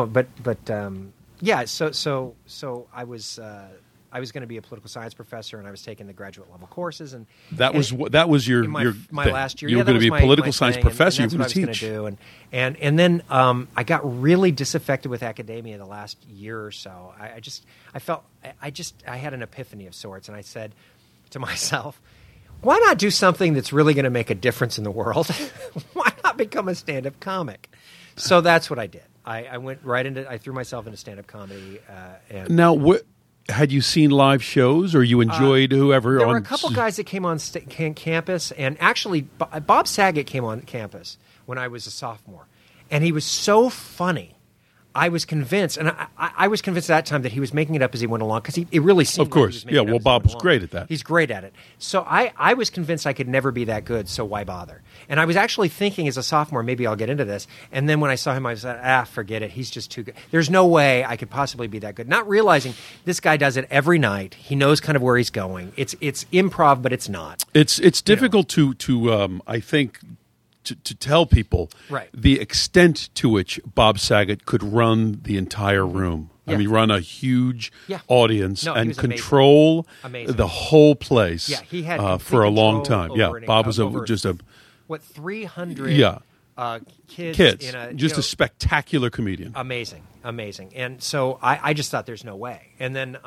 Speaker 4: yeah. So I was going to be a political science professor, and I was taking the graduate level courses, and
Speaker 3: That was your
Speaker 4: in my
Speaker 3: your
Speaker 4: my
Speaker 3: thing.
Speaker 4: last year.
Speaker 3: You
Speaker 4: Yeah,
Speaker 3: were
Speaker 4: that
Speaker 3: going to
Speaker 4: was
Speaker 3: be a
Speaker 4: my-
Speaker 3: political
Speaker 4: my
Speaker 3: science
Speaker 4: thing,
Speaker 3: professor.
Speaker 4: And
Speaker 3: You
Speaker 4: that's
Speaker 3: were
Speaker 4: what
Speaker 3: going to
Speaker 4: I was
Speaker 3: teach.
Speaker 4: gonna do, and then I got really disaffected with academia the last year or so. I had an epiphany of sorts, and I said to myself, why not do something that's really going to make a difference in the world? Why not become a stand-up comic? So that's what I did. I went right into. I threw myself into stand-up comedy. And
Speaker 3: Now, had you seen live shows, or you enjoyed whoever?
Speaker 4: there were
Speaker 3: on
Speaker 4: a couple guys that came on campus, and actually, Bob Saget came on campus when I was a sophomore, and he was so funny. I was convinced, and I was convinced at that time that he was making it up as he went along because it really seemed
Speaker 3: Of course.
Speaker 4: like he was making
Speaker 3: Yeah,
Speaker 4: it up
Speaker 3: well,
Speaker 4: as he
Speaker 3: Bob
Speaker 4: went
Speaker 3: was
Speaker 4: along.
Speaker 3: great at that.
Speaker 4: He's great at it. So I was convinced I could never be that good, so why bother? And I was actually thinking as a sophomore, maybe I'll get into this. And then when I saw him, I was like, forget it. He's just too good. There's no way I could possibly be that good. Not realizing this guy does it every night. He knows kind of where he's going. It's improv, but it's not.
Speaker 3: It's difficult to I think to tell people
Speaker 4: Right.
Speaker 3: the extent to which Bob Saget could run the entire room.
Speaker 4: Yeah.
Speaker 3: I mean, run a huge
Speaker 4: Yeah.
Speaker 3: audience
Speaker 4: No, he
Speaker 3: and
Speaker 4: was amazing.
Speaker 3: control
Speaker 4: Amazing.
Speaker 3: the whole place.
Speaker 4: Yeah, he had
Speaker 3: for a
Speaker 4: complete
Speaker 3: long
Speaker 4: control
Speaker 3: time. Yeah,
Speaker 4: over an-
Speaker 3: Bob was
Speaker 4: over
Speaker 3: just a
Speaker 4: 300
Speaker 3: Yeah.
Speaker 4: kids
Speaker 3: kids,
Speaker 4: in a
Speaker 3: just a spectacular comedian.
Speaker 4: amazing. And so I just thought there's no way. And then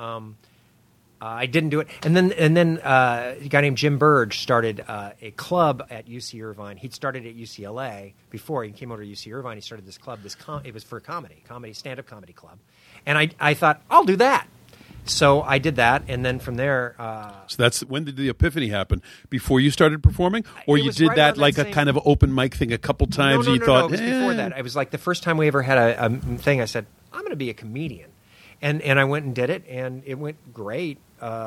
Speaker 4: I didn't do it. And then a guy named Jim Burge started a club at UC Irvine. He'd started at UCLA before he came over to UC Irvine. He started this club. It was for comedy, stand-up comedy club. And I thought I'll do that. So I did that, and then from there,
Speaker 3: So that's when did the epiphany happen? Before you started performing, or
Speaker 4: It
Speaker 3: you
Speaker 4: was
Speaker 3: did
Speaker 4: right
Speaker 3: that
Speaker 4: around that
Speaker 3: like a
Speaker 4: same-
Speaker 3: kind of open mic thing a couple times?
Speaker 4: No,
Speaker 3: and you thought,
Speaker 4: it was before that. It was like the first time we ever had a thing. I said, I'm going to be a comedian, and I went and did it, and it went great.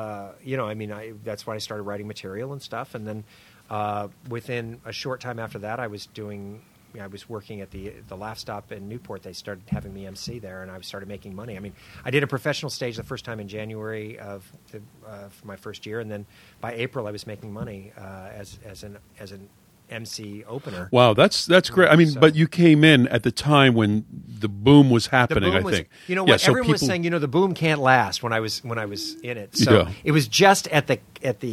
Speaker 4: That's why I started writing material and stuff, and then within a short time after that, I was working at the Laugh Stop in Newport. They started having me MC there, and I started making money. I mean, I did a professional stage the first time in January for my first year, and then by April, I was making money as an MC opener.
Speaker 3: Wow, that's great. I mean,
Speaker 4: So-
Speaker 3: but you came in at the time when the boom was happening.
Speaker 4: The boom
Speaker 3: I think.
Speaker 4: You know
Speaker 3: Yeah,
Speaker 4: what?
Speaker 3: so
Speaker 4: Everyone was
Speaker 3: people-
Speaker 4: saying, the boom can't last when I was in it. So
Speaker 3: Yeah.
Speaker 4: it was just at the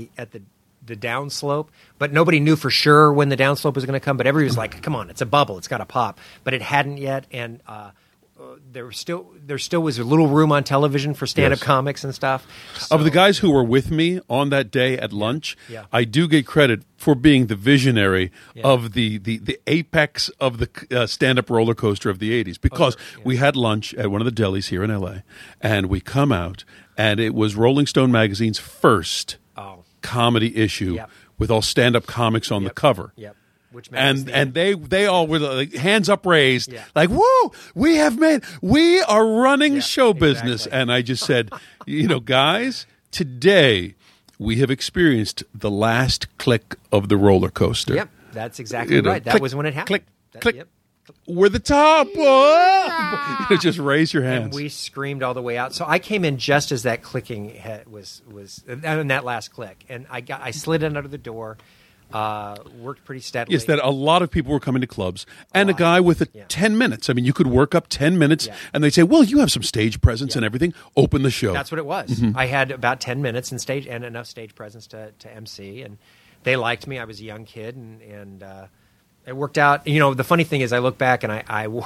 Speaker 4: downslope, but nobody knew for sure when the downslope was going to come. But everybody was like, "Come on, it's a bubble. It's got to pop." But it hadn't yet, and there still was a little room on television for stand-up
Speaker 3: Yes.
Speaker 4: comics and stuff.
Speaker 3: Of the
Speaker 4: So-
Speaker 3: guys who were with me on that day at lunch,
Speaker 4: Yeah.
Speaker 3: I do get credit for being the visionary
Speaker 4: Yeah.
Speaker 3: of the apex of the stand-up roller coaster of the 80s, because
Speaker 4: yeah.
Speaker 3: we had lunch at one of the delis here in LA, and we come out, and it was Rolling Stone magazine's first
Speaker 4: Oh.
Speaker 3: comedy issue
Speaker 4: Yep.
Speaker 3: with all stand-up comics on the cover.
Speaker 4: Yep. Which makes
Speaker 3: And they all were like, hands up raised,
Speaker 4: Yeah.
Speaker 3: like, woo, we are running
Speaker 4: Yeah,
Speaker 3: show business.
Speaker 4: exactly.
Speaker 3: And I just said, guys, today we have experienced the last click of the roller coaster.
Speaker 4: Yep, that's exactly right. That
Speaker 3: click,
Speaker 4: was when it happened.
Speaker 3: Click,
Speaker 4: That-
Speaker 3: click.
Speaker 4: yep.
Speaker 3: We're the top. Whoa! Just raise your hands.
Speaker 4: And we screamed all the way out. So I came in just as that clicking was and that last click, and I slid in under the door, worked pretty steadily.
Speaker 3: Yes, that a lot of people were coming to clubs, and a
Speaker 4: lot.
Speaker 3: guy with
Speaker 4: Yeah.
Speaker 3: 10 minutes. I mean, you could work up 10 minutes,
Speaker 4: Yeah.
Speaker 3: and they'd say, well, you have some stage presence and everything. Open the show.
Speaker 4: That's what it was.
Speaker 3: Mm-hmm.
Speaker 4: I had about 10 minutes in stage and enough stage presence to MC, and they liked me. I was a young kid, and it worked out. The funny thing is, I look back and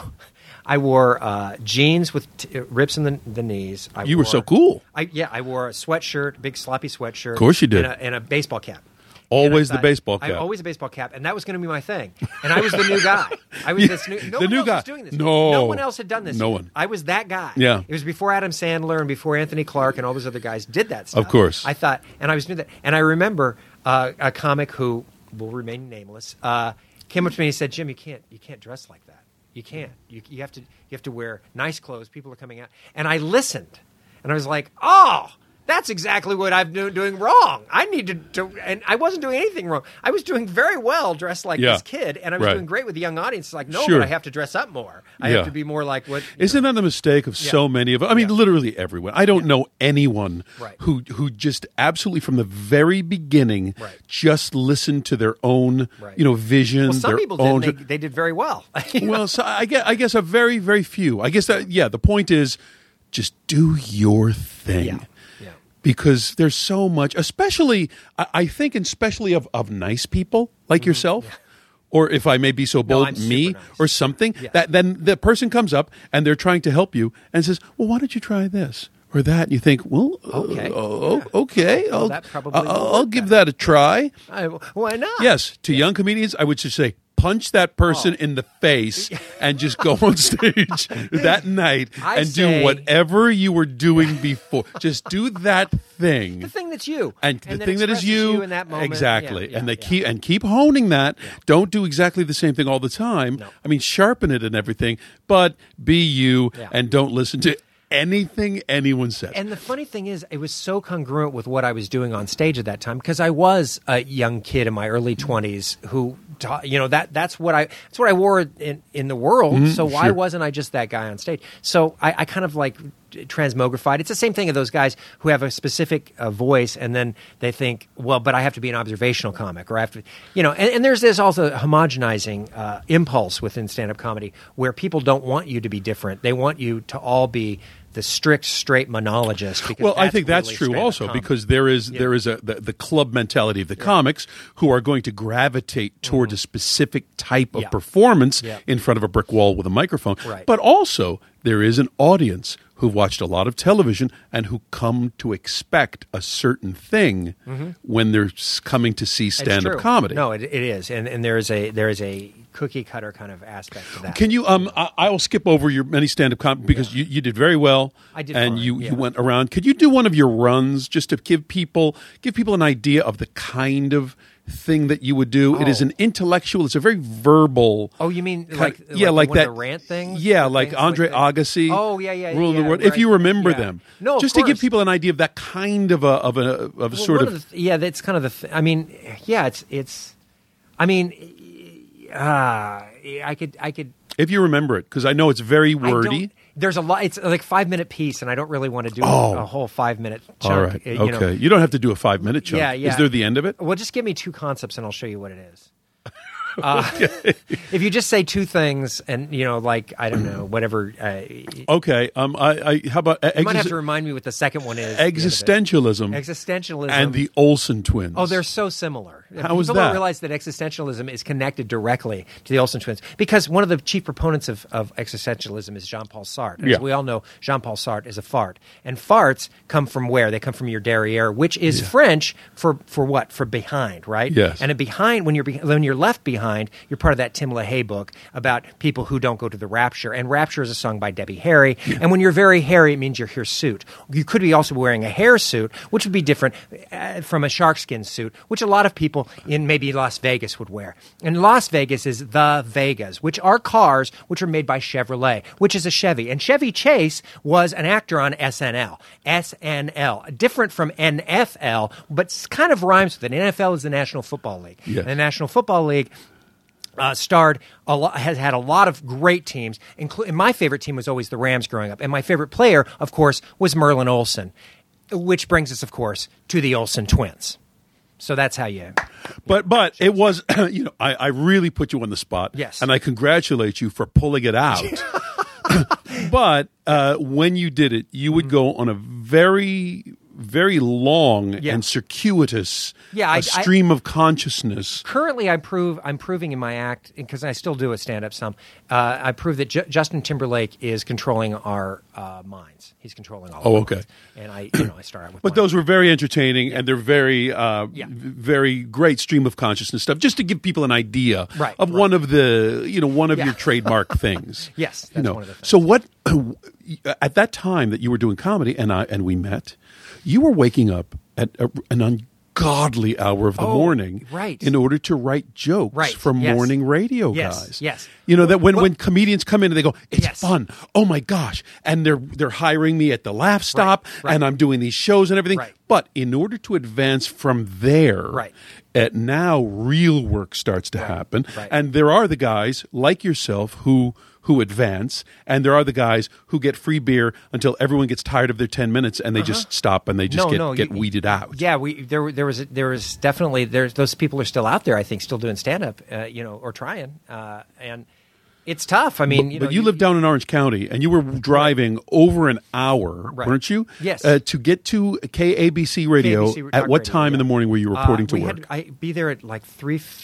Speaker 4: I wore jeans with rips in the knees.
Speaker 3: You were so cool.
Speaker 4: I wore a sweatshirt, big sloppy sweatshirt.
Speaker 3: Of course you did.
Speaker 4: and a baseball cap.
Speaker 3: Always
Speaker 4: And I
Speaker 3: the
Speaker 4: thought-
Speaker 3: baseball cap.
Speaker 4: Always a baseball cap, and that was going to be my thing. And I was the new guy. I was this new. No
Speaker 3: the
Speaker 4: one
Speaker 3: new
Speaker 4: else
Speaker 3: guy.
Speaker 4: was doing this.
Speaker 3: No.
Speaker 4: No one else had done this.
Speaker 3: No
Speaker 4: yet.
Speaker 3: one.
Speaker 4: I was that guy.
Speaker 3: Yeah.
Speaker 4: It was before Adam Sandler and before Anthony Clark and all those other guys did that stuff.
Speaker 3: Of course.
Speaker 4: I thought, and I was doing that, and I remember a comic who will remain nameless came up to me and he said, "Jim, you can't dress like that. You can't. You have to wear nice clothes. People are coming out." And I listened, and I was like, "Oh, that's exactly what I'm doing wrong. I need to," and I wasn't doing anything wrong. I was doing very well dressed like
Speaker 3: Yeah.
Speaker 4: this kid, and I was
Speaker 3: Right.
Speaker 4: doing great with the young audience. It's like, no,
Speaker 3: Sure.
Speaker 4: but I have to dress up more. I
Speaker 3: Yeah.
Speaker 4: have to be more like what.
Speaker 3: Isn't that the mistake of so many of us? I mean,
Speaker 4: Yeah.
Speaker 3: literally everyone. I don't know anyone
Speaker 4: Right.
Speaker 3: who just absolutely from the very beginning
Speaker 4: Right.
Speaker 3: just listened to their own,
Speaker 4: Right.
Speaker 3: vision.
Speaker 4: Well, some
Speaker 3: their
Speaker 4: people
Speaker 3: own.
Speaker 4: did. They did very well.
Speaker 3: Well, so I guess a very, very few. I guess that the point is just do your thing.
Speaker 4: Yeah.
Speaker 3: Because there's so much, especially I think, especially of nice people like yourself. Or if I may be so bold,
Speaker 4: I'm super
Speaker 3: me
Speaker 4: nice.
Speaker 3: or something,
Speaker 4: Yeah.
Speaker 3: that then the person comes up and they're trying to help you and says, well, why don't you try this or that? And you think, well,
Speaker 4: Okay.
Speaker 3: okay,
Speaker 4: that probably will
Speaker 3: I'll
Speaker 4: work
Speaker 3: give that a try.
Speaker 4: Why not?
Speaker 3: Yes, to young comedians, I would just say, punch that person in the face and just go on stage that night and do whatever you were doing before. Just do that thing.
Speaker 4: The thing that's you.
Speaker 3: And the thing that is you.
Speaker 4: in that moment.
Speaker 3: Exactly.
Speaker 4: Yeah,
Speaker 3: and they keep honing that. Yeah. Don't do exactly the same thing all the time.
Speaker 4: No.
Speaker 3: I mean, sharpen it and everything, but be you and don't listen to anything anyone says.
Speaker 4: And the funny thing is, it was so congruent with what I was doing on stage at that time, because I was a young kid in my early 20s who, that's what I wore in the world. So why wasn't I just that guy on stage? So I kind of like transmogrified. It's the same thing of those guys who have a specific voice, and then they think, well, but I have to be an observational comic, or I have to, and there's this also homogenizing impulse within stand-up comedy where people don't want you to be different. They want you to all be the strict straight monologist.
Speaker 3: Well, I think that's true also, because there is the club mentality of the comics who are going to gravitate toward a specific type of performance in front of a brick wall with a microphone.
Speaker 4: Right.
Speaker 3: But also there is an audience who've watched a lot of television and who come to expect a certain thing when they're coming to see stand-up comedy.
Speaker 4: No, it is, and there is a cookie cutter kind of aspect to that.
Speaker 3: Can you? I will skip over your many stand-up comedy because you did very well.
Speaker 4: I did,
Speaker 3: and you went around. Could you do one of your runs just to give people an idea of the kind of thing that you would do? It is an intellectual. It's a very verbal.
Speaker 4: Oh, you mean
Speaker 3: like
Speaker 4: that
Speaker 3: the
Speaker 4: rant thing?
Speaker 3: Yeah, like Andre Agassi.
Speaker 4: Oh, yeah.
Speaker 3: Rule of the World.
Speaker 4: Right.
Speaker 3: If you remember them,
Speaker 4: no,
Speaker 3: just to give people an idea of that kind of a sort of.
Speaker 4: That's kind of the. I mean, it's. I mean, I could.
Speaker 3: If you remember it, because I know it's very wordy.
Speaker 4: There's a lot. It's like 5-minute piece, and I don't really want to do a whole 5-minute chunk.
Speaker 3: All right. Okay. You don't have to do a 5-minute chunk.
Speaker 4: Yeah.
Speaker 3: Is there the end of it?
Speaker 4: Well, just give me 2 concepts, and I'll show you what it is. If you just say 2 things, and I don't know, whatever.
Speaker 3: Okay. How about
Speaker 4: you might have to remind me what the second one is.
Speaker 3: Existentialism, and the Olsen twins.
Speaker 4: Oh, they're so similar.
Speaker 3: How is that?
Speaker 4: People don't realize that existentialism is connected directly to the Olsen twins, because one of the chief proponents of existentialism is Jean-Paul Sartre. And as we all know, Jean-Paul Sartre is a fart, and farts come from where? They come from your derriere, which is French for what? For behind, right?
Speaker 3: Yes.
Speaker 4: And behind, when you're left behind, you're part of that Tim LaHaye book about people who don't go to the Rapture. And Rapture is a song by Debbie Harry. Yeah. And when you're very hairy, it means you're hirsute. You could be also wearing a hair suit, which would be different from a sharkskin suit, which a lot of people in maybe Las Vegas would wear. And Las Vegas is the Vegas, which are cars which are made by Chevrolet, which is a Chevy. And Chevy Chase was an actor on SNL. SNL. Different from NFL, but kind of rhymes with it. NFL is the National Football League.
Speaker 3: Yes.
Speaker 4: And the National Football League has had a lot of great teams. And my favorite team was always the Rams growing up. And my favorite player, of course, was Merlin Olsen, which brings us, of course, to the Olsen twins. So that's how you.
Speaker 3: But it was, I really put you on the spot.
Speaker 4: Yes.
Speaker 3: And I congratulate you for pulling it out. But when you did it, you would go on a very, very long and circuitous stream of consciousness.
Speaker 4: Currently, I'm proving in my act, because I still do a stand-up some, I prove that Justin Timberlake is controlling our minds. He's controlling all of our minds. And I start out with
Speaker 3: But those were very entertaining, and they're very, very great stream of consciousness stuff, just to give people an idea of one of the, one of your trademark things.
Speaker 4: Yes, that's one of the things.
Speaker 3: So what, at that time that you were doing comedy, and we met, you were waking up at an ungodly hour of the morning in order to write jokes for morning radio guys.
Speaker 4: Yes.
Speaker 3: That when comedians come in and they go, it's fun. Oh my gosh. And they're hiring me at the Laugh Stop and I'm doing these shows and everything. But in order to advance from there, now real work starts to happen. And there are the guys like yourself who advance, and there are the guys who get free beer until everyone gets tired of their 10 minutes and they just stop and they just get weeded out.
Speaker 4: Yeah, there was definitely those people are still out there, I think, still doing stand up, or trying, and it's tough. I mean,
Speaker 3: but you live down in Orange County, and you were driving over an hour, weren't you?
Speaker 4: Yes.
Speaker 3: To get to KABC Radio. At what time in the morning were you reporting to work?
Speaker 4: I'd be there at like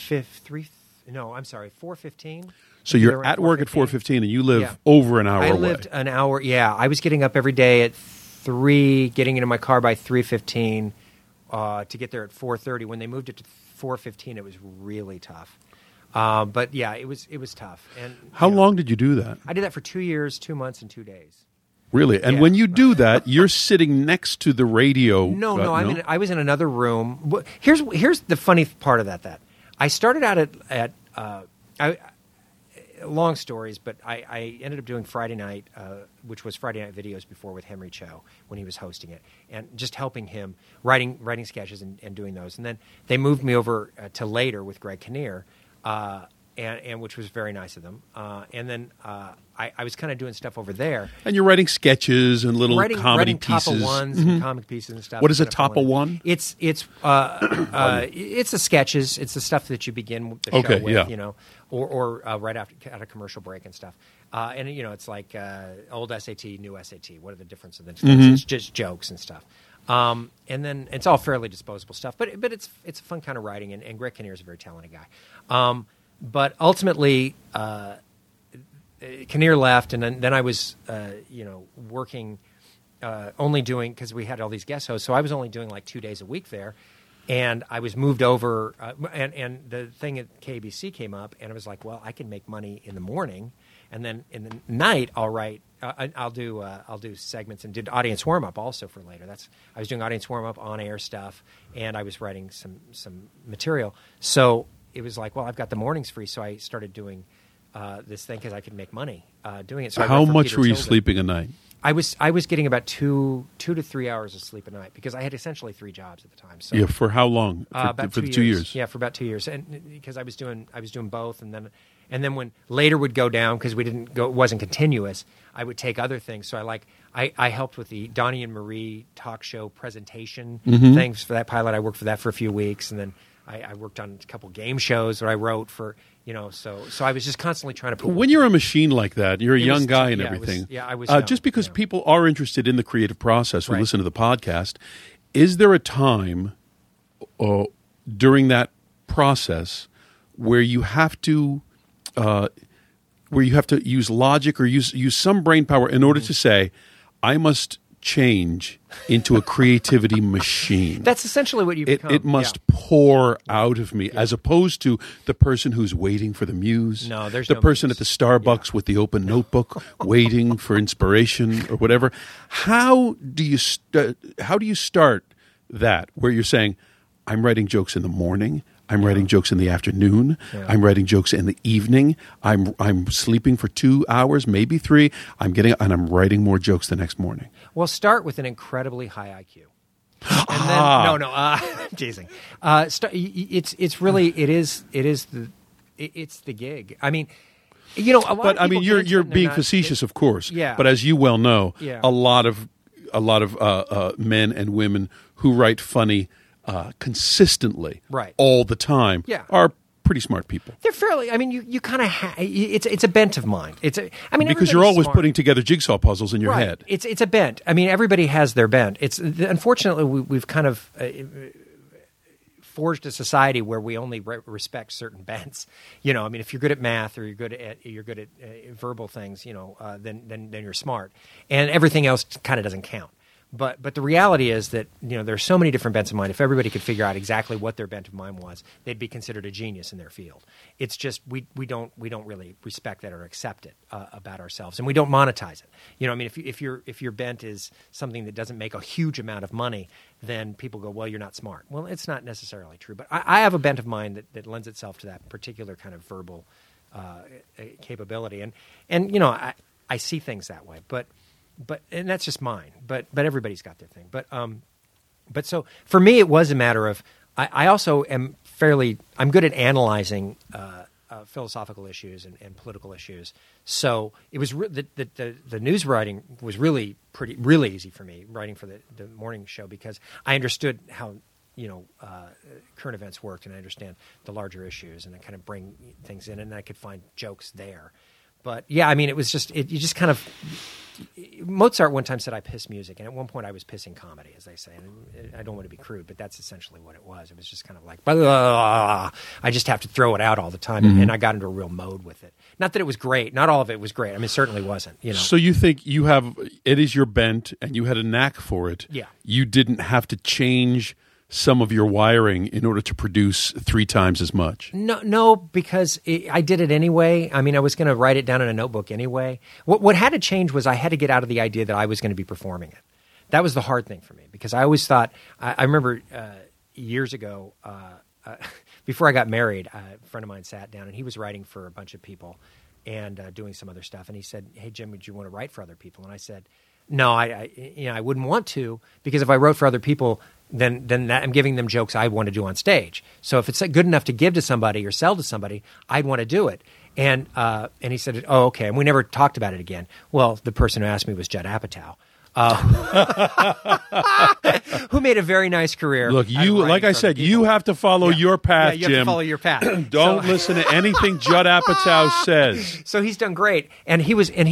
Speaker 4: 4:15.
Speaker 3: So you're at work at 4:15, and you live over an hour away.
Speaker 4: I lived an hour. Yeah, I was getting up every day at 3, getting into my car by 3:15 to get there at 4:30. When they moved it to 4:15, it was really tough. But yeah, it was tough. And
Speaker 3: How long did you do that?
Speaker 4: I did that for 2 years, 2 months, and 2 days.
Speaker 3: Really? And
Speaker 4: Yeah.
Speaker 3: when you do that, you're sitting next to the radio.
Speaker 4: No, I was in another room. Here's the funny part of that I started out at long stories, but I ended up doing Friday night, which was Friday Night Videos before with Henry Cho when he was hosting it, and just helping him writing sketches and doing those. And then they moved me over to later with Greg Kinnear, and which was very nice of them. And then I was kind of doing stuff over there.
Speaker 3: And you're writing sketches and little
Speaker 4: writing
Speaker 3: comedy
Speaker 4: top
Speaker 3: pieces.
Speaker 4: of ones and comic pieces and stuff.
Speaker 3: What is a
Speaker 4: Kind of
Speaker 3: top of one?
Speaker 4: It's the sketches. It's the stuff that you begin the show
Speaker 3: Okay,
Speaker 4: with,
Speaker 3: yeah.
Speaker 4: or right after at a commercial break and stuff. And it's like old SAT, new SAT. What are the differences? It's just jokes and stuff. And then it's all fairly disposable stuff. But it's a fun kind of writing, and Greg Kinnear is a very talented guy. But ultimately, Kinnear left, and then I was, working, only doing, because we had all these guest hosts, so I was only doing like 2 days a week there. And I was moved over, and the thing at KBC came up, and I was like, well, I can make money in the morning, and then in the night I'll write. I'll do segments and did audience warm up also for later. I was doing audience warm up, on air stuff, and I was writing some material. So it was like, well, I've got the mornings free, so I started doing this thing because I could make money doing it. So
Speaker 3: How much were you sleeping a night?
Speaker 4: I was getting about 2 to 3 hours of sleep a night because I had essentially 3 jobs at the time. So
Speaker 3: Yeah, for how long?
Speaker 4: about
Speaker 3: for
Speaker 4: 2
Speaker 3: the 2 years.
Speaker 4: Yeah, for about 2 years, and because I was doing both, and then when later would go down because it wasn't continuous, I would take other things. So I helped with the Donnie and Marie talk show presentation things for that pilot. I worked for that for a few weeks, and then I worked on a couple game shows that I wrote for. So I was just constantly trying to put.
Speaker 3: When you're a machine like that, you're a young guy and
Speaker 4: yeah,
Speaker 3: everything.
Speaker 4: I was.
Speaker 3: Just because people are interested in the creative process who
Speaker 4: Right.
Speaker 3: listen to the podcast, is there a time during that process where you have to use logic or use some brain power in order to say, I must change into a creativity machine?
Speaker 4: That's essentially what you become.
Speaker 3: It must pour out of me, as opposed to the person who's waiting for the muse.
Speaker 4: No, there's
Speaker 3: the
Speaker 4: no
Speaker 3: person
Speaker 4: muse.
Speaker 3: at the Starbucks with the open notebook, waiting for inspiration or whatever. How do you start that? Where you're saying, I'm writing jokes in the morning. I'm writing jokes in the afternoon.
Speaker 4: Yeah.
Speaker 3: I'm writing jokes in the evening. I'm sleeping for 2 hours, maybe 3. I'm writing more jokes the next morning.
Speaker 4: Well, start with an incredibly high IQ. And then, I'm teasing. It's the gig. I mean, a lot
Speaker 3: But
Speaker 4: of
Speaker 3: I mean,
Speaker 4: people get into
Speaker 3: you're
Speaker 4: it and they're
Speaker 3: being
Speaker 4: not-
Speaker 3: facetious, of course.
Speaker 4: Yeah.
Speaker 3: But as you well know,
Speaker 4: Yeah.
Speaker 3: a lot of men and women who write funny consistently,
Speaker 4: Right.
Speaker 3: all the time,
Speaker 4: Yeah.
Speaker 3: are pretty smart people.
Speaker 4: They're fairly. I mean, you kind of. It's a bent of mind.
Speaker 3: Because you're
Speaker 4: everybody's
Speaker 3: always
Speaker 4: smart.
Speaker 3: putting together jigsaw puzzles in your
Speaker 4: Right.
Speaker 3: head.
Speaker 4: It's a bent. I mean, everybody has their bent. Unfortunately we've kind of forged a society where we only respect certain bents. I mean, if you're good at math or you're good at verbal things, then you're smart, and everything else kind of doesn't count. But the reality is that there's so many different bents of mind. If everybody could figure out exactly what their bent of mind was, they'd be considered a genius in their field. It's just we don't really respect that or accept it about ourselves, and we don't monetize it. I mean, if your bent is something that doesn't make a huge amount of money, then people go, well, you're not smart. Well, it's not necessarily true. But I have a bent of mind that lends itself to that particular kind of verbal capability, and I see things that way, but and that's just mine. But everybody's got their thing. But so for me, it was a matter of I also am I'm good at analyzing philosophical issues and political issues. So it was the news writing was really easy for me, writing for the morning show, because I understood how current events worked, and I understand the larger issues, and I kind of bring things in, and I could find jokes there. But yeah, I mean, it was just you just kind of. Mozart one time said I piss music, and at one point I was pissing comedy, as they say. And I don't want to be crude, but that's essentially what it was. It was just kind of like, blah, I just have to throw it out all the time, and I got into a real mode with it. Not that it was great. Not all of it was great. I mean, it certainly wasn't.
Speaker 3: So you think it is your bent, and you had a knack for it.
Speaker 4: Yeah.
Speaker 3: You didn't have to change some of your wiring in order to produce 3 times as much?
Speaker 4: No, because I did it anyway. I mean, I was going to write it down in a notebook anyway. What had to change was I had to get out of the idea that I was going to be performing it. That was the hard thing for me, because I always thought, I remember years ago, before I got married, a friend of mine sat down and he was writing for a bunch of people and doing some other stuff. And he said, "Hey, Jim, would you want to write for other people?" And I said, "No, I wouldn't want to, because if I wrote for other people, then that, I'm giving them jokes I want to do on stage. So if it's good enough to give to somebody or sell to somebody, I'd want to do it." And he said, "Oh, okay." And we never talked about it again. Well, the person who asked me was Judd Apatow. Who made a very nice career.
Speaker 3: Look, like I said, you have to follow your path,
Speaker 4: you
Speaker 3: Jim.
Speaker 4: have to follow your path.
Speaker 3: Don't listen to anything Judd Apatow says.
Speaker 4: So he's done great, and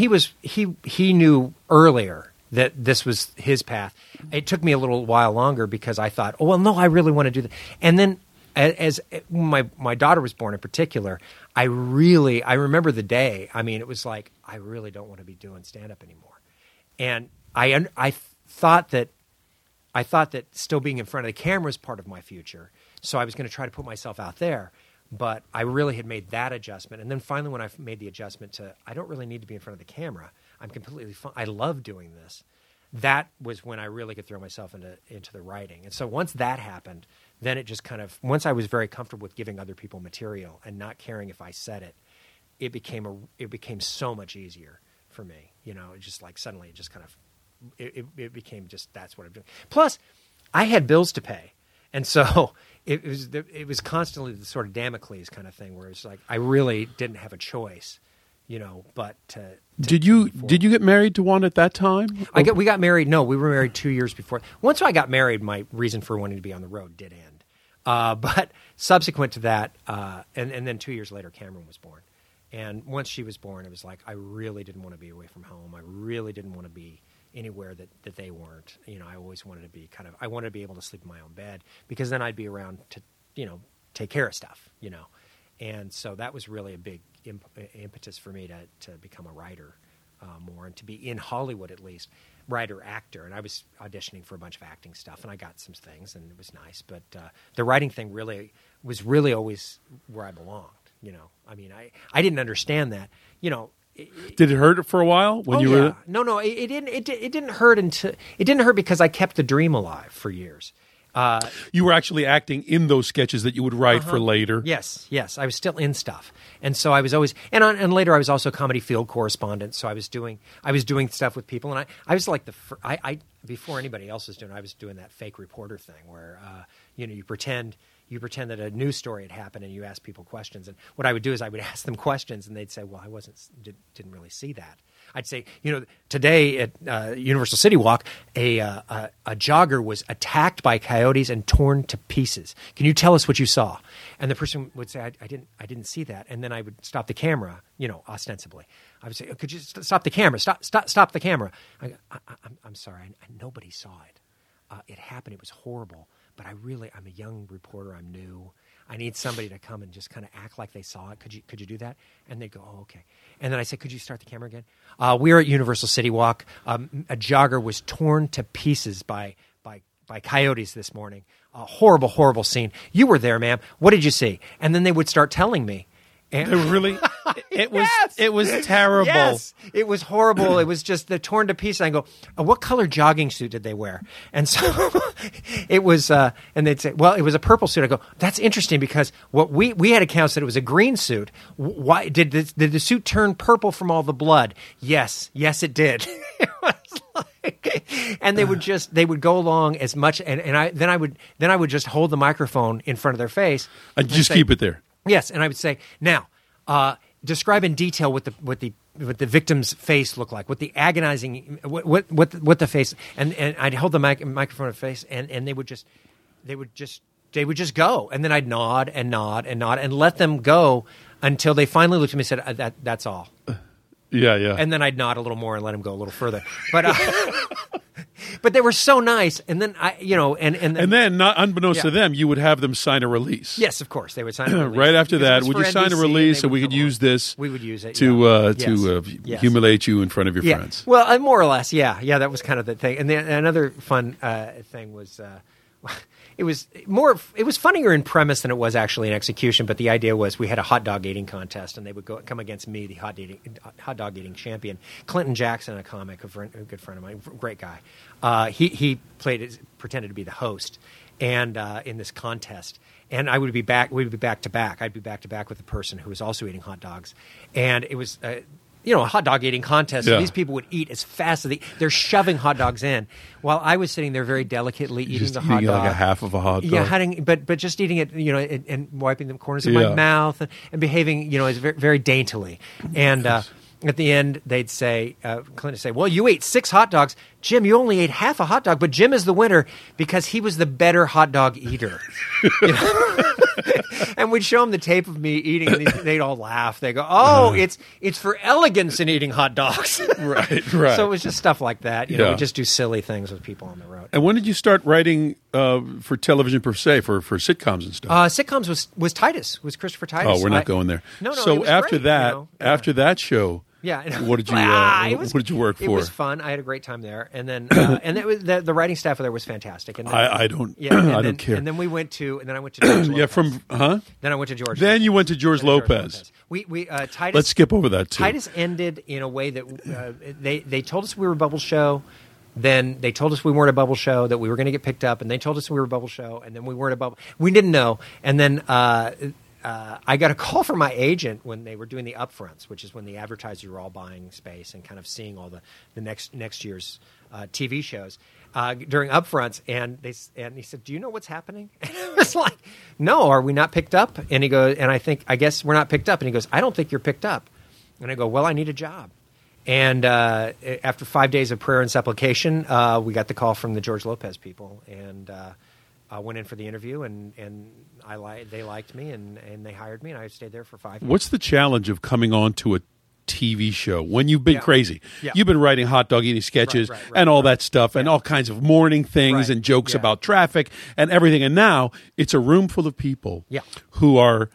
Speaker 4: he knew earlier that this was his path. It took me a little while longer because I thought, oh well, no, I really want to do that. And then, as my daughter was born in particular, I remember the day. I mean, it was like, I really don't want to be doing stand-up anymore, and I thought that still being in front of the camera was part of my future. So I was going to try to put myself out there, but I really had made that adjustment. And then finally, when I made the adjustment to, I don't really need to be in front of the camera. I'm completely fine. I love doing this. That was when I really could throw myself into the writing. And so once that happened, then it just kind of, once I was very comfortable with giving other people material and not caring if I said it, it became so much easier for me. You know, it just like suddenly it just kind of, it became just, that's what I'm doing. Plus, I had bills to pay, and so it was constantly the sort of Damocles kind of thing, where it's like I really didn't have a choice, you know. But did you get married to one at that time? We got married. No, we were married 2 years before. Once I got married, my reason for wanting to be on the road did end. But subsequent to that, and then 2 years later, Cameron was born. And once she was born, it was like I really didn't want to be away from home. I really didn't want to be anywhere that they weren't. You know, I always wanted to be I wanted to be able to sleep in my own bed, because then I'd be around to, you know, take care of stuff, you know. And so that was really a big impetus for me to become a writer more, and to be in Hollywood at least, writer, actor. And I was auditioning for a bunch of acting stuff, and I got some things, and it was nice. But the writing thing was really always where I belonged, you know. I mean, I didn't understand that, you know.
Speaker 3: Did it hurt for a while when you were?
Speaker 4: No, it didn't. It didn't hurt because I kept the dream alive for years.
Speaker 3: You were actually acting in those sketches that you would write for later.
Speaker 4: Yes, I was still in stuff, and so I was always and later I was also comedy field correspondent. So I was doing stuff with people, and I was like I before anybody else was doing it, I was doing that fake reporter thing where you know, you pretend that a news story had happened and you ask people questions. And what I would do is I would ask them questions, and they'd say, well, I didn't really see that. I'd say, you know, today at Universal City Walk, a jogger was attacked by coyotes and torn to pieces. Can you tell us what you saw? And the person would say, I didn't see that. And then I would stop the camera, you know, ostensibly. I would say, could you stop the camera? Stop the camera. I'm sorry. Nobody saw it. It happened. It was horrible. But I'm a young reporter. I'm new. I need somebody to come and just kind of act like they saw it. Could you do that? And they'd go, oh, okay. And then I said, could you start the camera again? We're at Universal City Walk. A jogger was torn to pieces by coyotes this morning. A horrible, horrible scene. You were there, ma'am. What did you see? And then they would start telling me. And
Speaker 3: it was terrible.
Speaker 4: Yes, it was horrible. It was just the torn to pieces. I go, what color jogging suit did they wear? And so it was, and they'd say, well, it was a purple suit. I go, that's interesting, because what we had accounts that it was a green suit. Why did the suit turn purple from all the blood? Yes, it did. It was like, and they would go along as much, and I would just hold the microphone in front of their face
Speaker 3: and just keep it there.
Speaker 4: Yes, and I would say, now, describe in detail what the victim's face looked like, what the agonizing, what the face, and I'd hold the microphone in face, and they would just go, and then I'd nod and let them go until they finally looked at me and said, that's all.
Speaker 3: Yeah.
Speaker 4: And then I'd nod a little more and let them go a little further, but they were so nice, and then and then
Speaker 3: not unbeknownst to them, you would have them sign a release.
Speaker 4: Yes, of course, they would sign a release.
Speaker 3: Right after that, would you sign a release so we could use this?
Speaker 4: We would use it
Speaker 3: to humiliate you in front of your friends.
Speaker 4: Well, more or less, yeah. That was kind of the thing. And then another fun thing was it was funnier in premise than it was actually in execution. But the idea was we had a hot dog eating contest, and they would come against me, the hot dog eating champion. Clinton Jackson, a comic, a good friend of mine, great guy. He pretended to be the host, and in this contest. And we'd be back to back. I'd be back to back with the person who was also eating hot dogs, and it was. A hot dog eating contest.
Speaker 3: Yeah.
Speaker 4: So these people would eat as fast as they're shoving hot dogs in, while I was sitting there very delicately eating the hot dog,
Speaker 3: like a half of a hot dog.
Speaker 4: Yeah, but just eating it, and wiping the corners of my mouth and behaving, as very, very daintily. And at the end, they'd say, Clint would say, "Well, you ate 6 hot dogs, Jim. You only ate half a hot dog, but Jim is the winner because he was the better hot dog eater." And we'd show them the tape of me eating, and they'd all laugh. They go, "Oh, it's for elegance in eating hot dogs."
Speaker 3: Right.
Speaker 4: So it was just stuff like that. We just do silly things with people on the road.
Speaker 3: And when did you start writing for television per se, for sitcoms and stuff?
Speaker 4: Sitcoms was Titus, was Christopher Titus.
Speaker 3: Oh, we're not going there.
Speaker 4: No.
Speaker 3: So
Speaker 4: it was
Speaker 3: after
Speaker 4: great,
Speaker 3: that, after that show, what did you what did you work for?
Speaker 4: It was fun. I had a great time there, and then the writing staff there was fantastic. And then,
Speaker 3: I don't care.
Speaker 4: And then I went to George Lopez. Then I went to George.
Speaker 3: Then you went to George Lopez.
Speaker 4: We Titus.
Speaker 3: Let's skip over that too.
Speaker 4: Titus ended in a way that they told us we were a bubble show. Then they told us we weren't a bubble show, that we were going to get picked up, and they told us we were a bubble show, and then we weren't a bubble. We didn't know, and then. I got a call from my agent when they were doing the upfronts, which is when the advertisers were all buying space and kind of seeing all the next year's TV shows during upfronts. And he said, "Do you know what's happening?" And I was like, "No, are we not picked up?" And he goes, "And I guess we're not picked up." And he goes, "I don't think you're picked up." And I go, "Well, I need a job." And after 5 days of prayer and supplication, we got the call from the George Lopez people, and I went in for the interview, and they liked me, and they hired me, and I stayed there for 5 years.
Speaker 3: What's the challenge of coming on to a TV show when you've been crazy?
Speaker 4: Yeah.
Speaker 3: You've been writing hot dog eating sketches and all that stuff, and all kinds of morning things and jokes about traffic and everything. And now it's a room full of people who are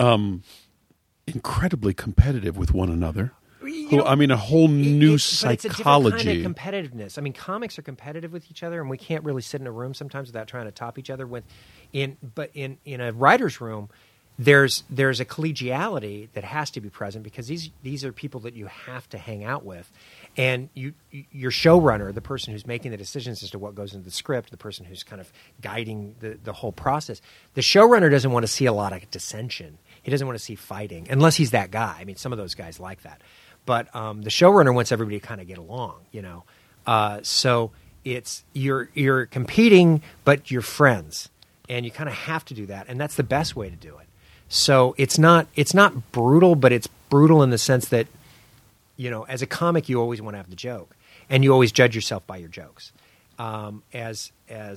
Speaker 3: incredibly competitive with one another. A whole new psychology.
Speaker 4: But it's a different kind of competitiveness. I mean, comics are competitive with each other, and we can't really sit in a room sometimes without trying to top each other. But in a writer's room, there's a collegiality that has to be present, because these are people that you have to hang out with, and your showrunner, the person who's making the decisions as to what goes into the script, the person who's kind of guiding the whole process. The showrunner doesn't want to see a lot of dissension. He doesn't want to see fighting, unless he's that guy. I mean, some of those guys like that. But the showrunner wants everybody to kind of get along, So it's you're competing, but you're friends, and you kind of have to do that, and that's the best way to do it. So it's not brutal, but it's brutal in the sense that, as a comic, you always want to have the joke, and you always judge yourself by your jokes. As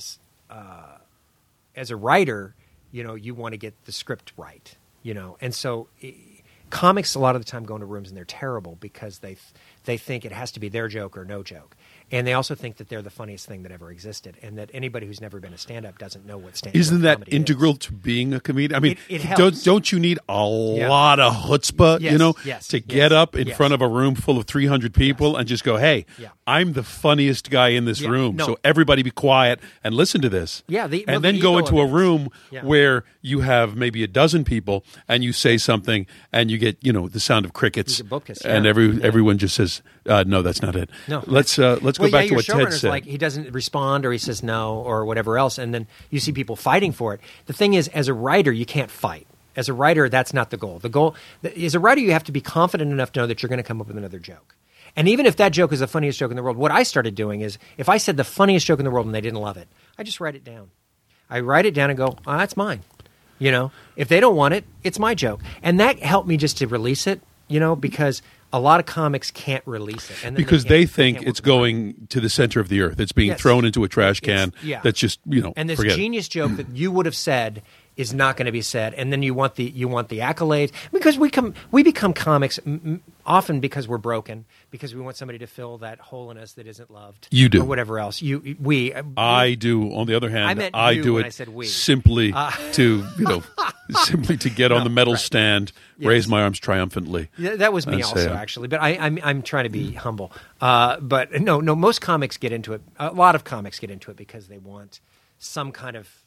Speaker 4: a writer, you want to get the script right, and so. Comics a lot of the time go into rooms and they're terrible because they think it has to be their joke or no joke. And they also think that they're the funniest thing that ever existed, and that anybody who's never been a stand-up doesn't know what stand-up
Speaker 3: Isn't that
Speaker 4: comedy
Speaker 3: integral
Speaker 4: is.
Speaker 3: To being a comedian? I mean,
Speaker 4: it helps.
Speaker 3: Don't you need a lot of chutzpah, to get up in front of a room full of 300 people and just go, "Hey, I'm the funniest guy in this room, so everybody be quiet and listen to this." And then go into a room where you have maybe a dozen people and you say something and you get, the sound of crickets, and everyone just says, "No, that's not it."
Speaker 4: No.
Speaker 3: Let's go back to what Ted said.
Speaker 4: Like, he doesn't respond, or he says no, or whatever else, and then you see people fighting for it. The thing is, as a writer, you can't fight. As a writer, that's not the goal. The goal, as a writer, you have to be confident enough to know that you're going to come up with another joke. And even if that joke is the funniest joke in the world, what I started doing is, if I said the funniest joke in the world and they didn't love it, I just write it down. I write it down and go, "Oh, that's mine." If they don't want it, it's my joke. And that helped me just to release it, because a lot of comics can't release it. And
Speaker 3: because they think it's going to the center of the earth. It's being thrown into a trash can. That's just,
Speaker 4: and this genius joke that you would have said is not going to be said. And then you want the accolades, because we become comics often because we're broken, because we want somebody to fill that hole in us that isn't loved.
Speaker 3: You do.
Speaker 4: Or whatever else.
Speaker 3: I do. On the other hand, I do it simply simply to get on the medal stand, raise my arms triumphantly.
Speaker 4: That was me also, actually. But I'm trying to be humble. But no, most comics get into it. A lot of comics get into it because they want some kind of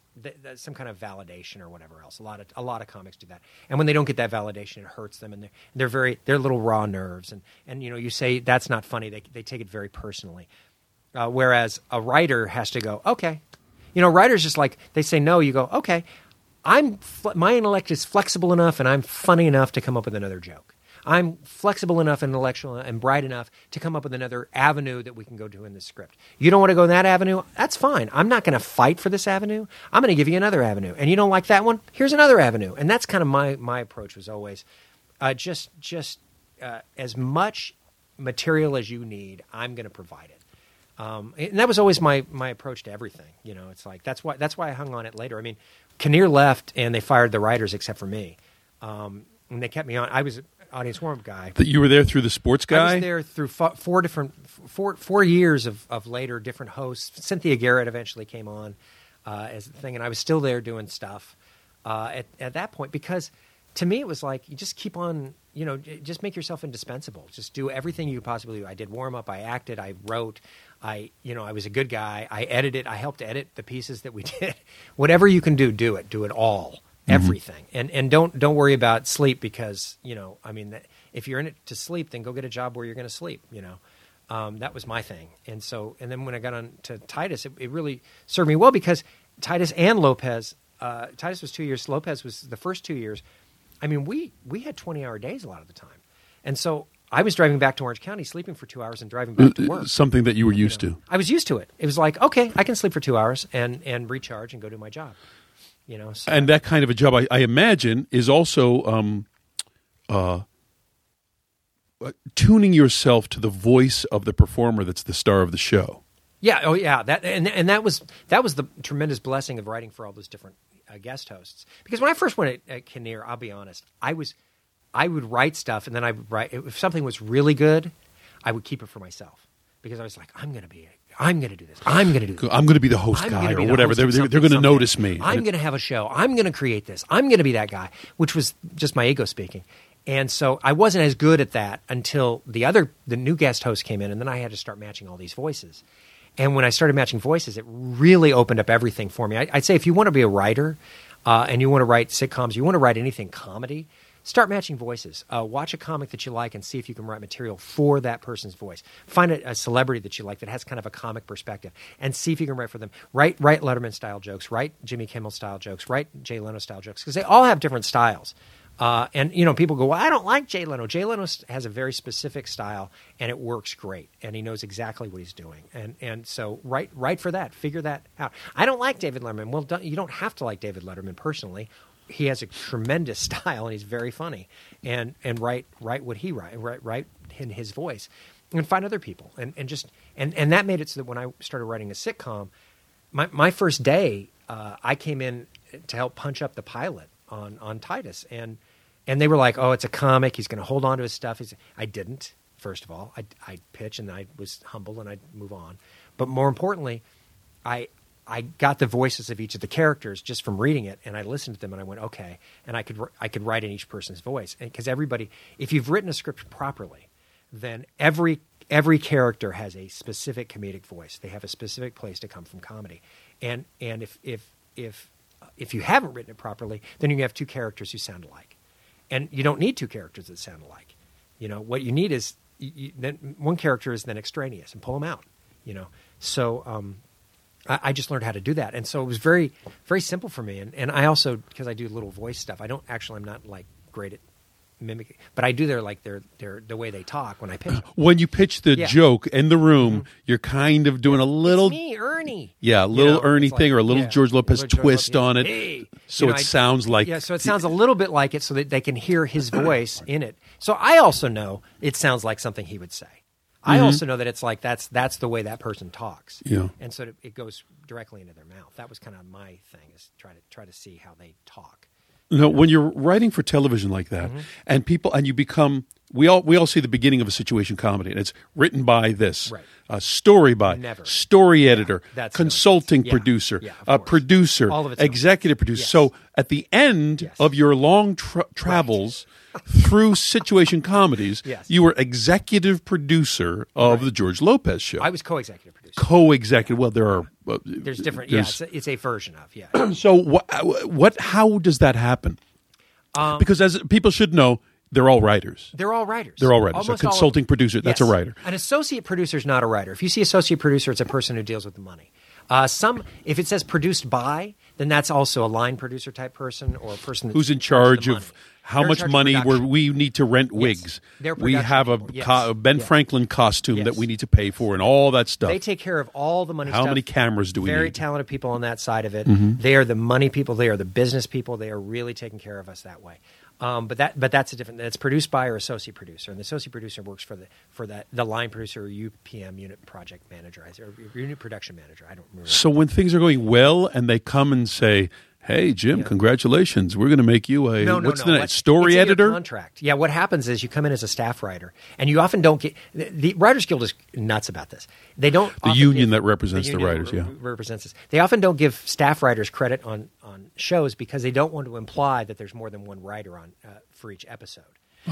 Speaker 4: some kind of validation or whatever else. A lot of comics do that, and when they don't get that validation, it hurts them, and they're little raw nerves, and you say that's not funny, they take it very personally. Whereas a writer has to go, okay, writers just like they say no, you go, okay, my intellect is flexible enough, and I'm funny enough to come up with another joke. I'm flexible enough, intellectual, and bright enough to come up with another avenue that we can go to in this script. You don't want to go in that avenue? That's fine. I'm not going to fight for this avenue. I'm going to give you another avenue. And you don't like that one? Here's another avenue. And that's kind of my approach was always just as much material as you need, I'm going to provide it. And that was always my approach to everything. It's like that's why I hung on it later. I mean, Kinnear left and they fired the writers except for me. And they kept me on. I was audience warm-up guy.
Speaker 3: That you were there through the sports guy?
Speaker 4: I was there through four years of later different hosts. Cynthia Garrett eventually came on as the thing, and I was still there doing stuff at that point because to me it was like you just keep on, just make yourself indispensable. Just do everything you could possibly do. I did warm-up, I acted, I wrote, I was a good guy. I edited, I helped edit the pieces that we did. Whatever you can do it. Do it all. Everything, and don't worry about sleep because if you're in it to sleep, then go get a job where you're going to sleep. That was my thing, and then when I got on to Titus, it really served me well because Titus and Lopez. Titus was 2 years. Lopez was the first 2 years. I mean, we had 20-hour days a lot of the time, and so I was driving back to Orange County, sleeping for 2 hours, and driving back to work.
Speaker 3: Something that you were used to.
Speaker 4: I was used to it. It was like, okay, I can sleep for 2 hours and recharge and go do my job. So.
Speaker 3: And that kind of a job, I imagine, is also tuning yourself to the voice of the performer that's the star of the show.
Speaker 4: Yeah, oh yeah, that was the tremendous blessing of writing for all those different guest hosts. Because when I first went at Kinnear, I'll be honest, I would write stuff, and then I would write if something was really good, I would keep it for myself because I was like, I'm going to do this. I'm going to do this.
Speaker 3: I'm going to be the host guy or whatever. They're going to notice me.
Speaker 4: I'm going to have a show. I'm going to create this. I'm going to be that guy, which was just my ego speaking. And so I wasn't as good at that until the new guest host came in, and then I had to start matching all these voices. And when I started matching voices, it really opened up everything for me. I'd say if you want to be a writer and you want to write sitcoms, you want to write anything comedy, start matching voices. Watch a comic that you like and see if you can write material for that person's voice. Find a celebrity that you like that has kind of a comic perspective and see if you can write for them. Write Letterman-style jokes. Write Jimmy Kimmel-style jokes. Write Jay Leno-style jokes because they all have different styles. And people go, well, I don't like Jay Leno. Jay Leno has a very specific style, and it works great, and he knows exactly what he's doing. And so write for that. Figure that out. I don't like David Letterman. Well, you don't have to like David Letterman personally. He has a tremendous style, and he's very funny. And write what he write in his voice, and find other people, and that made it so that when I started writing a sitcom, my first day, I came in to help punch up the pilot on Titus, and they were like, "Oh, it's a comic. He's going to hold on to his stuff." I didn't. First of all, I'd pitch, and I was humble, and I'd move on. But more importantly, I got the voices of each of the characters just from reading it, and I listened to them, and I went, okay, and I could write in each person's voice, because everybody, if you've written a script properly, then every character has a specific comedic voice. They have a specific place to come from comedy, and if you haven't written it properly, then you have two characters who sound alike, and you don't need two characters that sound alike. What you need is then one character is then extraneous, and pull them out. So. I just learned how to do that. And so it was very, very simple for me. And I also, because I do little voice stuff, I'm not like great at mimicking, but I do the way they talk when I pitch.
Speaker 3: When you pitch the joke in the room, you're kind of doing a little...
Speaker 4: It's me, Ernie.
Speaker 3: Yeah, a little Ernie thing, or a little George Lopez twist on it.
Speaker 4: Hey.
Speaker 3: So it sounds like...
Speaker 4: Yeah, so it sounds a little bit like it so that they can hear his voice in it. So I also know it sounds like something he would say. I also know that it's like that's the way that person talks, and so it goes directly into their mouth. That was kind of my thing, is try to see how they talk.
Speaker 3: When you're writing for television like that, and you become we all see the beginning of a situation comedy, and it's written by this,
Speaker 4: Right.
Speaker 3: Story by,
Speaker 4: Never.
Speaker 3: story editor,
Speaker 4: That's
Speaker 3: consulting
Speaker 4: nonsense.
Speaker 3: producer,
Speaker 4: Yeah, of course.
Speaker 3: producer,
Speaker 4: All of it's
Speaker 3: executive producer.
Speaker 4: Yes.
Speaker 3: So at the end
Speaker 4: Yes.
Speaker 3: of your long travels through situation comedies,
Speaker 4: Yes.
Speaker 3: you were executive producer of the George Lopez show.
Speaker 4: I was co-executive producer.
Speaker 3: Co-executive. Well, there are.
Speaker 4: There's different.
Speaker 3: there's-
Speaker 4: It's a version of. Yeah.
Speaker 3: So what? How does that happen? Because as people should know, they're all writers.
Speaker 4: They're all writers.
Speaker 3: They're all writers.
Speaker 4: Almost
Speaker 3: A
Speaker 4: all of them.
Speaker 3: consulting producer, that's a
Speaker 4: Yes.
Speaker 3: writer.
Speaker 4: An associate producer is not a writer. If you see associate producer, it's a person who deals with the money. If it says produced by, then that's also a line producer type person or a person that's
Speaker 3: Who's in charge
Speaker 4: the
Speaker 3: of
Speaker 4: money.
Speaker 3: how
Speaker 4: They're in
Speaker 3: much
Speaker 4: charge of
Speaker 3: money
Speaker 4: production.
Speaker 3: we need to rent wigs?
Speaker 4: They're
Speaker 3: We
Speaker 4: production
Speaker 3: have a
Speaker 4: people. Yes.
Speaker 3: Ben
Speaker 4: Yeah.
Speaker 3: Franklin costume
Speaker 4: Yes.
Speaker 3: that we need to pay for and all that stuff.
Speaker 4: They take care of all the money
Speaker 3: How
Speaker 4: stuff.
Speaker 3: many cameras do we
Speaker 4: Very
Speaker 3: need?
Speaker 4: talented people on that side of it.
Speaker 3: Mm-hmm.
Speaker 4: They are the money people. They are the business people. They are really taking care of us that way. But that's a different. It's produced by or associate producer, and the associate producer works for the line producer or UPM, unit project manager, or unit production manager. I don't remember.
Speaker 3: So when things are going well and they come and say, "Hey Jim, congratulations, we're going to make you a what's the name? Story
Speaker 4: it's in your
Speaker 3: editor."
Speaker 4: contract. Yeah, what happens is you come in as a staff writer, and you often don't get the Writers Guild is nuts about this. They don't
Speaker 3: The
Speaker 4: often
Speaker 3: union
Speaker 4: give-
Speaker 3: that represents the
Speaker 4: union
Speaker 3: writers, yeah.
Speaker 4: represents this. They often don't give staff writers credit on shows because they don't want to imply that there's more than one writer on for each episode.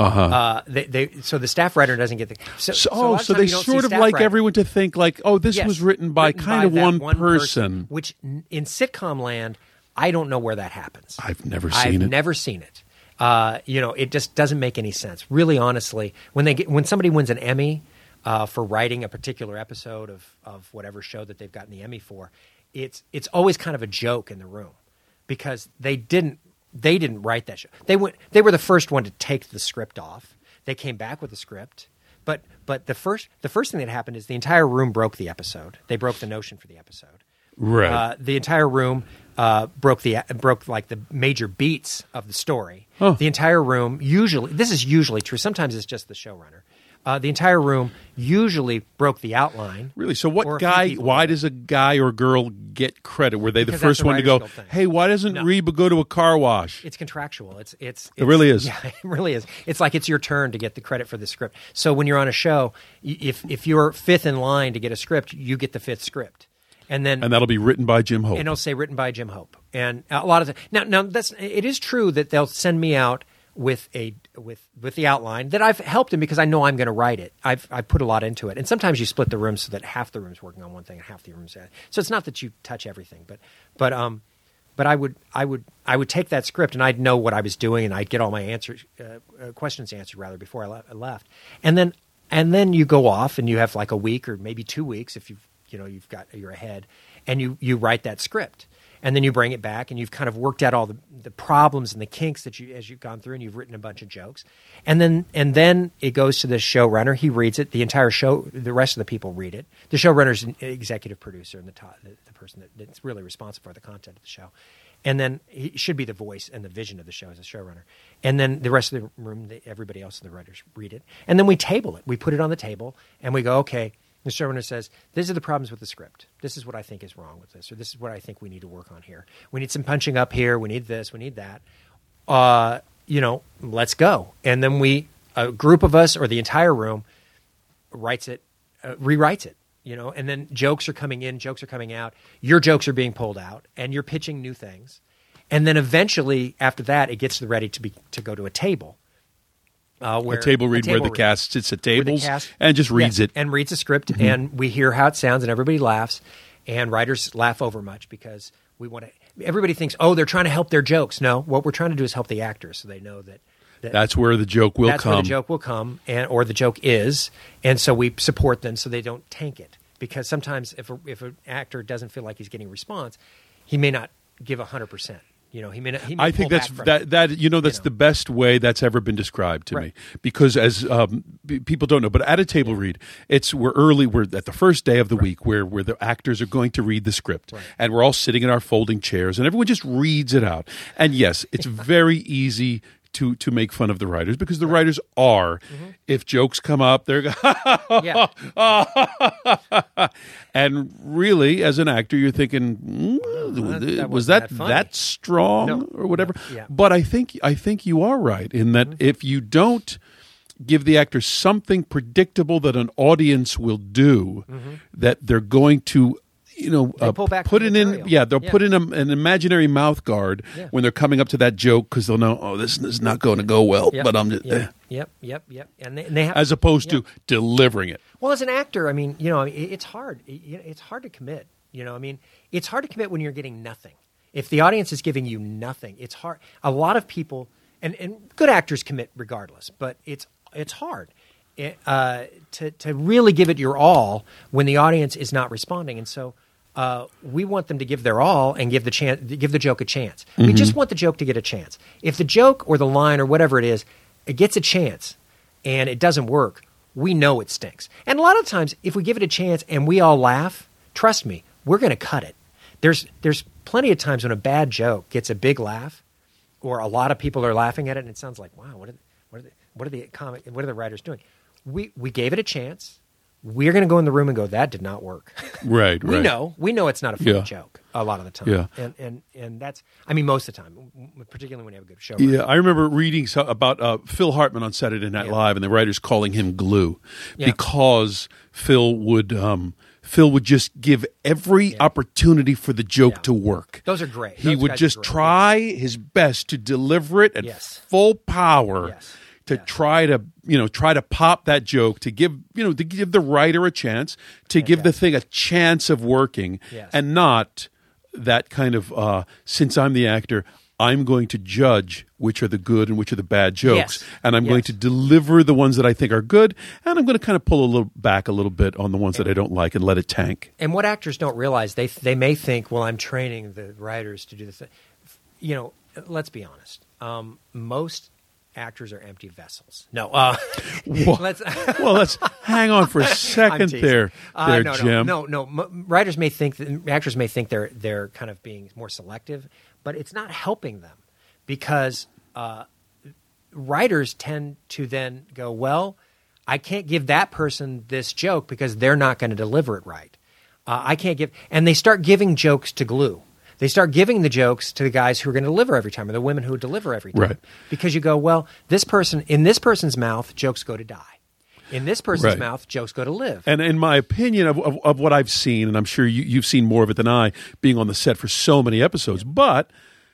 Speaker 4: So the staff writer doesn't get the. So a lot of
Speaker 3: So
Speaker 4: times
Speaker 3: they
Speaker 4: you don't see
Speaker 3: sort of
Speaker 4: staff
Speaker 3: like
Speaker 4: writer.
Speaker 3: everyone to think like, oh, this
Speaker 4: Yes,
Speaker 3: was written by kind of
Speaker 4: that
Speaker 3: one person.
Speaker 4: which in sitcom land, I don't know where that happens.
Speaker 3: I've never seen it.
Speaker 4: I've never seen it. It just doesn't make any sense. Really, honestly, when somebody wins an Emmy for writing a particular episode of whatever show that they've gotten the Emmy for, it's always kind of a joke in the room because they didn't write that show. They were the first one to take the script off. They came back with the script. But the first thing that happened is the entire room broke the episode. They broke the notion for the episode.
Speaker 3: Right.
Speaker 4: The entire room broke like the major beats of the story.
Speaker 3: Oh.
Speaker 4: The entire room this is usually true. Sometimes it's just the showrunner. The entire room usually broke the outline.
Speaker 3: Really? So
Speaker 4: Or a few people
Speaker 3: why
Speaker 4: did.
Speaker 3: does a guy or girl get credit? Were they
Speaker 4: Because
Speaker 3: the first
Speaker 4: that's a
Speaker 3: one to go,
Speaker 4: Writers Guild thing.
Speaker 3: hey, why doesn't
Speaker 4: No.
Speaker 3: Reba go to a car wash?
Speaker 4: It's contractual. It
Speaker 3: really is.
Speaker 4: Yeah, it really is. It's like it's your turn to get the credit for the script. So when you're on a show, if you're fifth in line to get a script, you get the fifth script, and that'll
Speaker 3: be written by Jim Hope.
Speaker 4: And it'll say written by Jim Hope. And a lot of now it is true that they'll send me out with the outline that I've helped him because I know I'm going to write it. I've put a lot into it, and sometimes you split the room so that half the room's working on one thing and half the room's so it's not that you touch everything, but I would take that script and I'd know what I was doing and I'd get all my questions answered rather before I left, and then you go off and you have like a week or maybe 2 weeks if you're ahead, and you write that script. And then you bring it back, and you've kind of worked out all the problems and the kinks as you've gone through, and you've written a bunch of jokes. And then it goes to the showrunner. He reads it. The entire show, the rest of the people read it. The showrunner's an executive producer and the person that's really responsible for the content of the show. And then he should be the voice and the vision of the show as a showrunner. And then the rest of the room, everybody else, the writers read it. And then we table it. We put it on the table, and we go, okay. The showrunner says, these are the problems with the script. This is what I think is wrong with this, or this is what I think we need to work on here. We need some punching up here. We need this. We need that. Let's go. And then a group of us or the entire room rewrites it, and then jokes are coming in, jokes are coming out. Your jokes are being pulled out, and you're pitching new things. And then eventually, after that, it gets ready to go to a table.
Speaker 3: A table read where the cast sits at tables and just reads it.
Speaker 4: And reads the script, and we hear how it sounds, and everybody laughs. And writers laugh over much because everybody thinks, oh, they're trying to help their jokes. No, what we're trying to do is help the actors so they know that
Speaker 3: that's where the joke will come.
Speaker 4: That's where the joke will come, or the joke is. And so we support them so they don't tank it. Because sometimes if an actor doesn't feel like he's getting a response, he may not give 100%. He may
Speaker 3: I think that's the best way that's ever been described to me, because as people don't know, but at a table read, we're at the first day of the week where the actors are going to read the script, and we're all sitting in our folding chairs, and everyone just reads it out. And yes, it's very easy to make fun of the writers because the writers are. If jokes come up, they're and really, as an actor, you're thinking, was that strong or whatever?
Speaker 4: Yeah.
Speaker 3: But I think you are right in that if you don't give the actor something predictable that an audience will do, that they're going to,
Speaker 4: They pull back
Speaker 3: put
Speaker 4: the
Speaker 3: it in.
Speaker 4: material.
Speaker 3: Yeah, they'll put in an imaginary mouth guard when they're coming up to that joke because they'll know, oh, this is not going to go well.
Speaker 4: Yep.
Speaker 3: But I'm just,
Speaker 4: Yep. And they have,
Speaker 3: as opposed to delivering it.
Speaker 4: well, as an actor, I mean, it's hard. It's hard to commit. It's hard to commit when you're getting nothing. If the audience is giving you nothing, it's hard. A lot of people, and good actors commit regardless, but it's hard to really give it your all when the audience is not responding. And so we want them to give their all and give the joke a chance. We just want the joke to get a chance. If the joke or the line or whatever it is, it gets a chance and it doesn't work, we know it stinks. And a lot of times, if we give it a chance and we all laugh, trust me, we're going to cut it. There's plenty of times when a bad joke gets a big laugh, or a lot of people are laughing at it, and it sounds like, wow, what are the writers doing? We gave it a chance. We're going to go in the room and go, that did not work.
Speaker 3: Right.
Speaker 4: We know it's not a funny joke a lot of the time.
Speaker 3: Yeah.
Speaker 4: And that's, most of the time, particularly when you have a good show.
Speaker 3: Yeah, I remember reading about Phil Hartman on Saturday Night Live, and the writers calling him glue because Phil would just give every opportunity for the joke to work.
Speaker 4: Those are great.
Speaker 3: He would just try his best to deliver it at full power.
Speaker 4: Yes.
Speaker 3: To try to pop that joke, to give the writer a chance, to give the thing a chance of working, and not that kind of since I'm the actor, I'm going to judge which are the good and which are the bad jokes, and I'm going to deliver the ones that I think are good, and I'm going to kind of pull back a little bit on the ones that I don't like and let it tank.
Speaker 4: And what actors don't realize, they may think, well, I'm training the writers to do this. Let's be honest. Most actors are empty vessels. No.
Speaker 3: Let's hang on for a second there, Jim.
Speaker 4: No. Writers may think actors may think they're kind of being more selective, but it's not helping them because writers tend to then go, well, I can't give that person this joke because they're not going to deliver it right. I can't give, and they start giving jokes to glue. They start giving the jokes to the guys who are going to deliver every time, or the women who deliver every time.
Speaker 3: Right.
Speaker 4: Because you go, well, in this person's mouth, jokes go to die. In this person's mouth, jokes go to live.
Speaker 3: And in my opinion of what I've seen, and I'm sure you've seen more of it than I, being on the set for so many episodes, but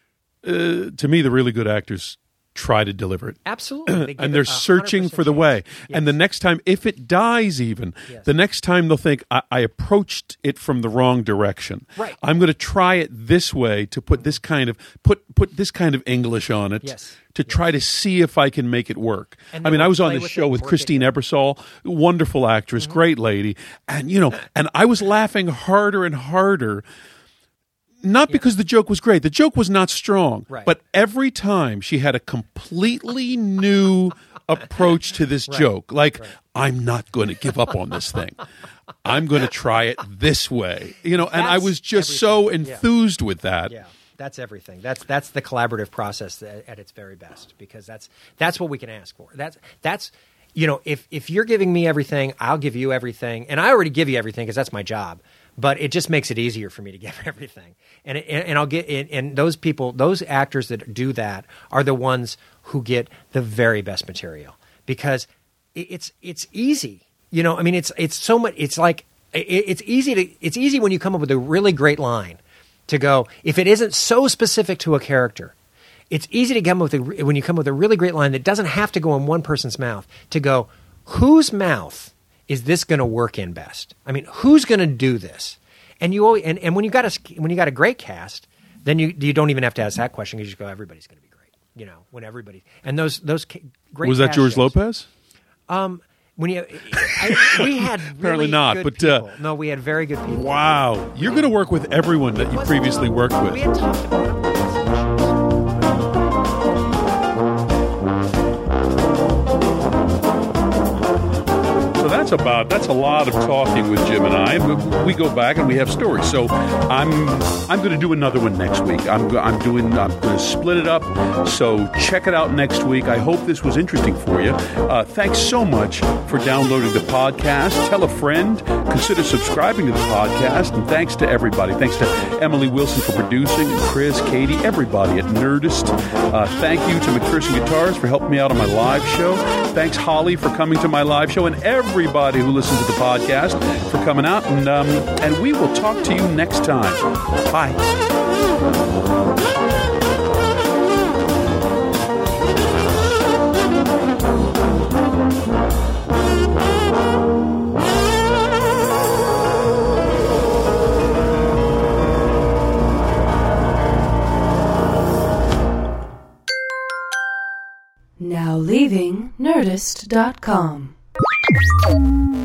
Speaker 3: to me, the really good actors try to deliver it.
Speaker 4: Absolutely.
Speaker 3: And they're searching for the way. Yes. And the next time, if it dies even, the next time they'll think, I approached it from the wrong direction.
Speaker 4: Right.
Speaker 3: I'm going to try it this way to put this kind of put this kind of English on it to try to see if I can make it work. I was on this show with Christine Ebersol, wonderful actress, great lady. And, and I was laughing harder and harder. Not because the joke was great. The joke was not strong.
Speaker 4: Right.
Speaker 3: But every time she had a completely new approach to this joke. Like, I'm not going to give up on this thing. I'm going to try it this way. And I was just so enthused with that.
Speaker 4: Yeah. That's everything. That's the collaborative process at its very best, because that's what we can ask for. That's if you're giving me everything, I'll give you everything, and I already give you everything because that's my job. But it just makes it easier for me to give everything, and I'll get and those people, those actors that do that are the ones who get the very best material, because it's easy. It's so much. It's like it's easy when you come up with a really great line to go. If it isn't so specific to a character, it's easy to come up with when you come up with a really great line that doesn't have to go in one person's mouth, to go, whose mouth is this going to work in best? Who's going to do this? And you always, and when you got a great cast, then you don't even have to ask that question. You just go, everybody's going to be great. When everybody, and those great.
Speaker 3: Was that
Speaker 4: cast
Speaker 3: George
Speaker 4: shows,
Speaker 3: Lopez?
Speaker 4: We had really
Speaker 3: apparently not,
Speaker 4: good
Speaker 3: but
Speaker 4: people. No, we had very good people.
Speaker 3: Wow, you're going to work with everyone that you previously worked with.
Speaker 4: We had talked about it.
Speaker 3: So that's a lot of talking with Jim and I. We go back and we have stories. So I'm going to do another one next week. I'm going to split it up. So check it out next week. I hope this was interesting for you. Thanks so much for downloading the podcast. Tell a friend. Consider subscribing to the podcast. And thanks to everybody. Thanks to Emily Wilson for producing, and Chris, Katie, everybody at Nerdist. Thank you to McPherson Guitars for helping me out on my live show. Thanks, Holly, for coming to my live show, and everybody who listens to the podcast for coming out. And we will talk to you next time. Bye.
Speaker 1: Now leaving Nerdist.com.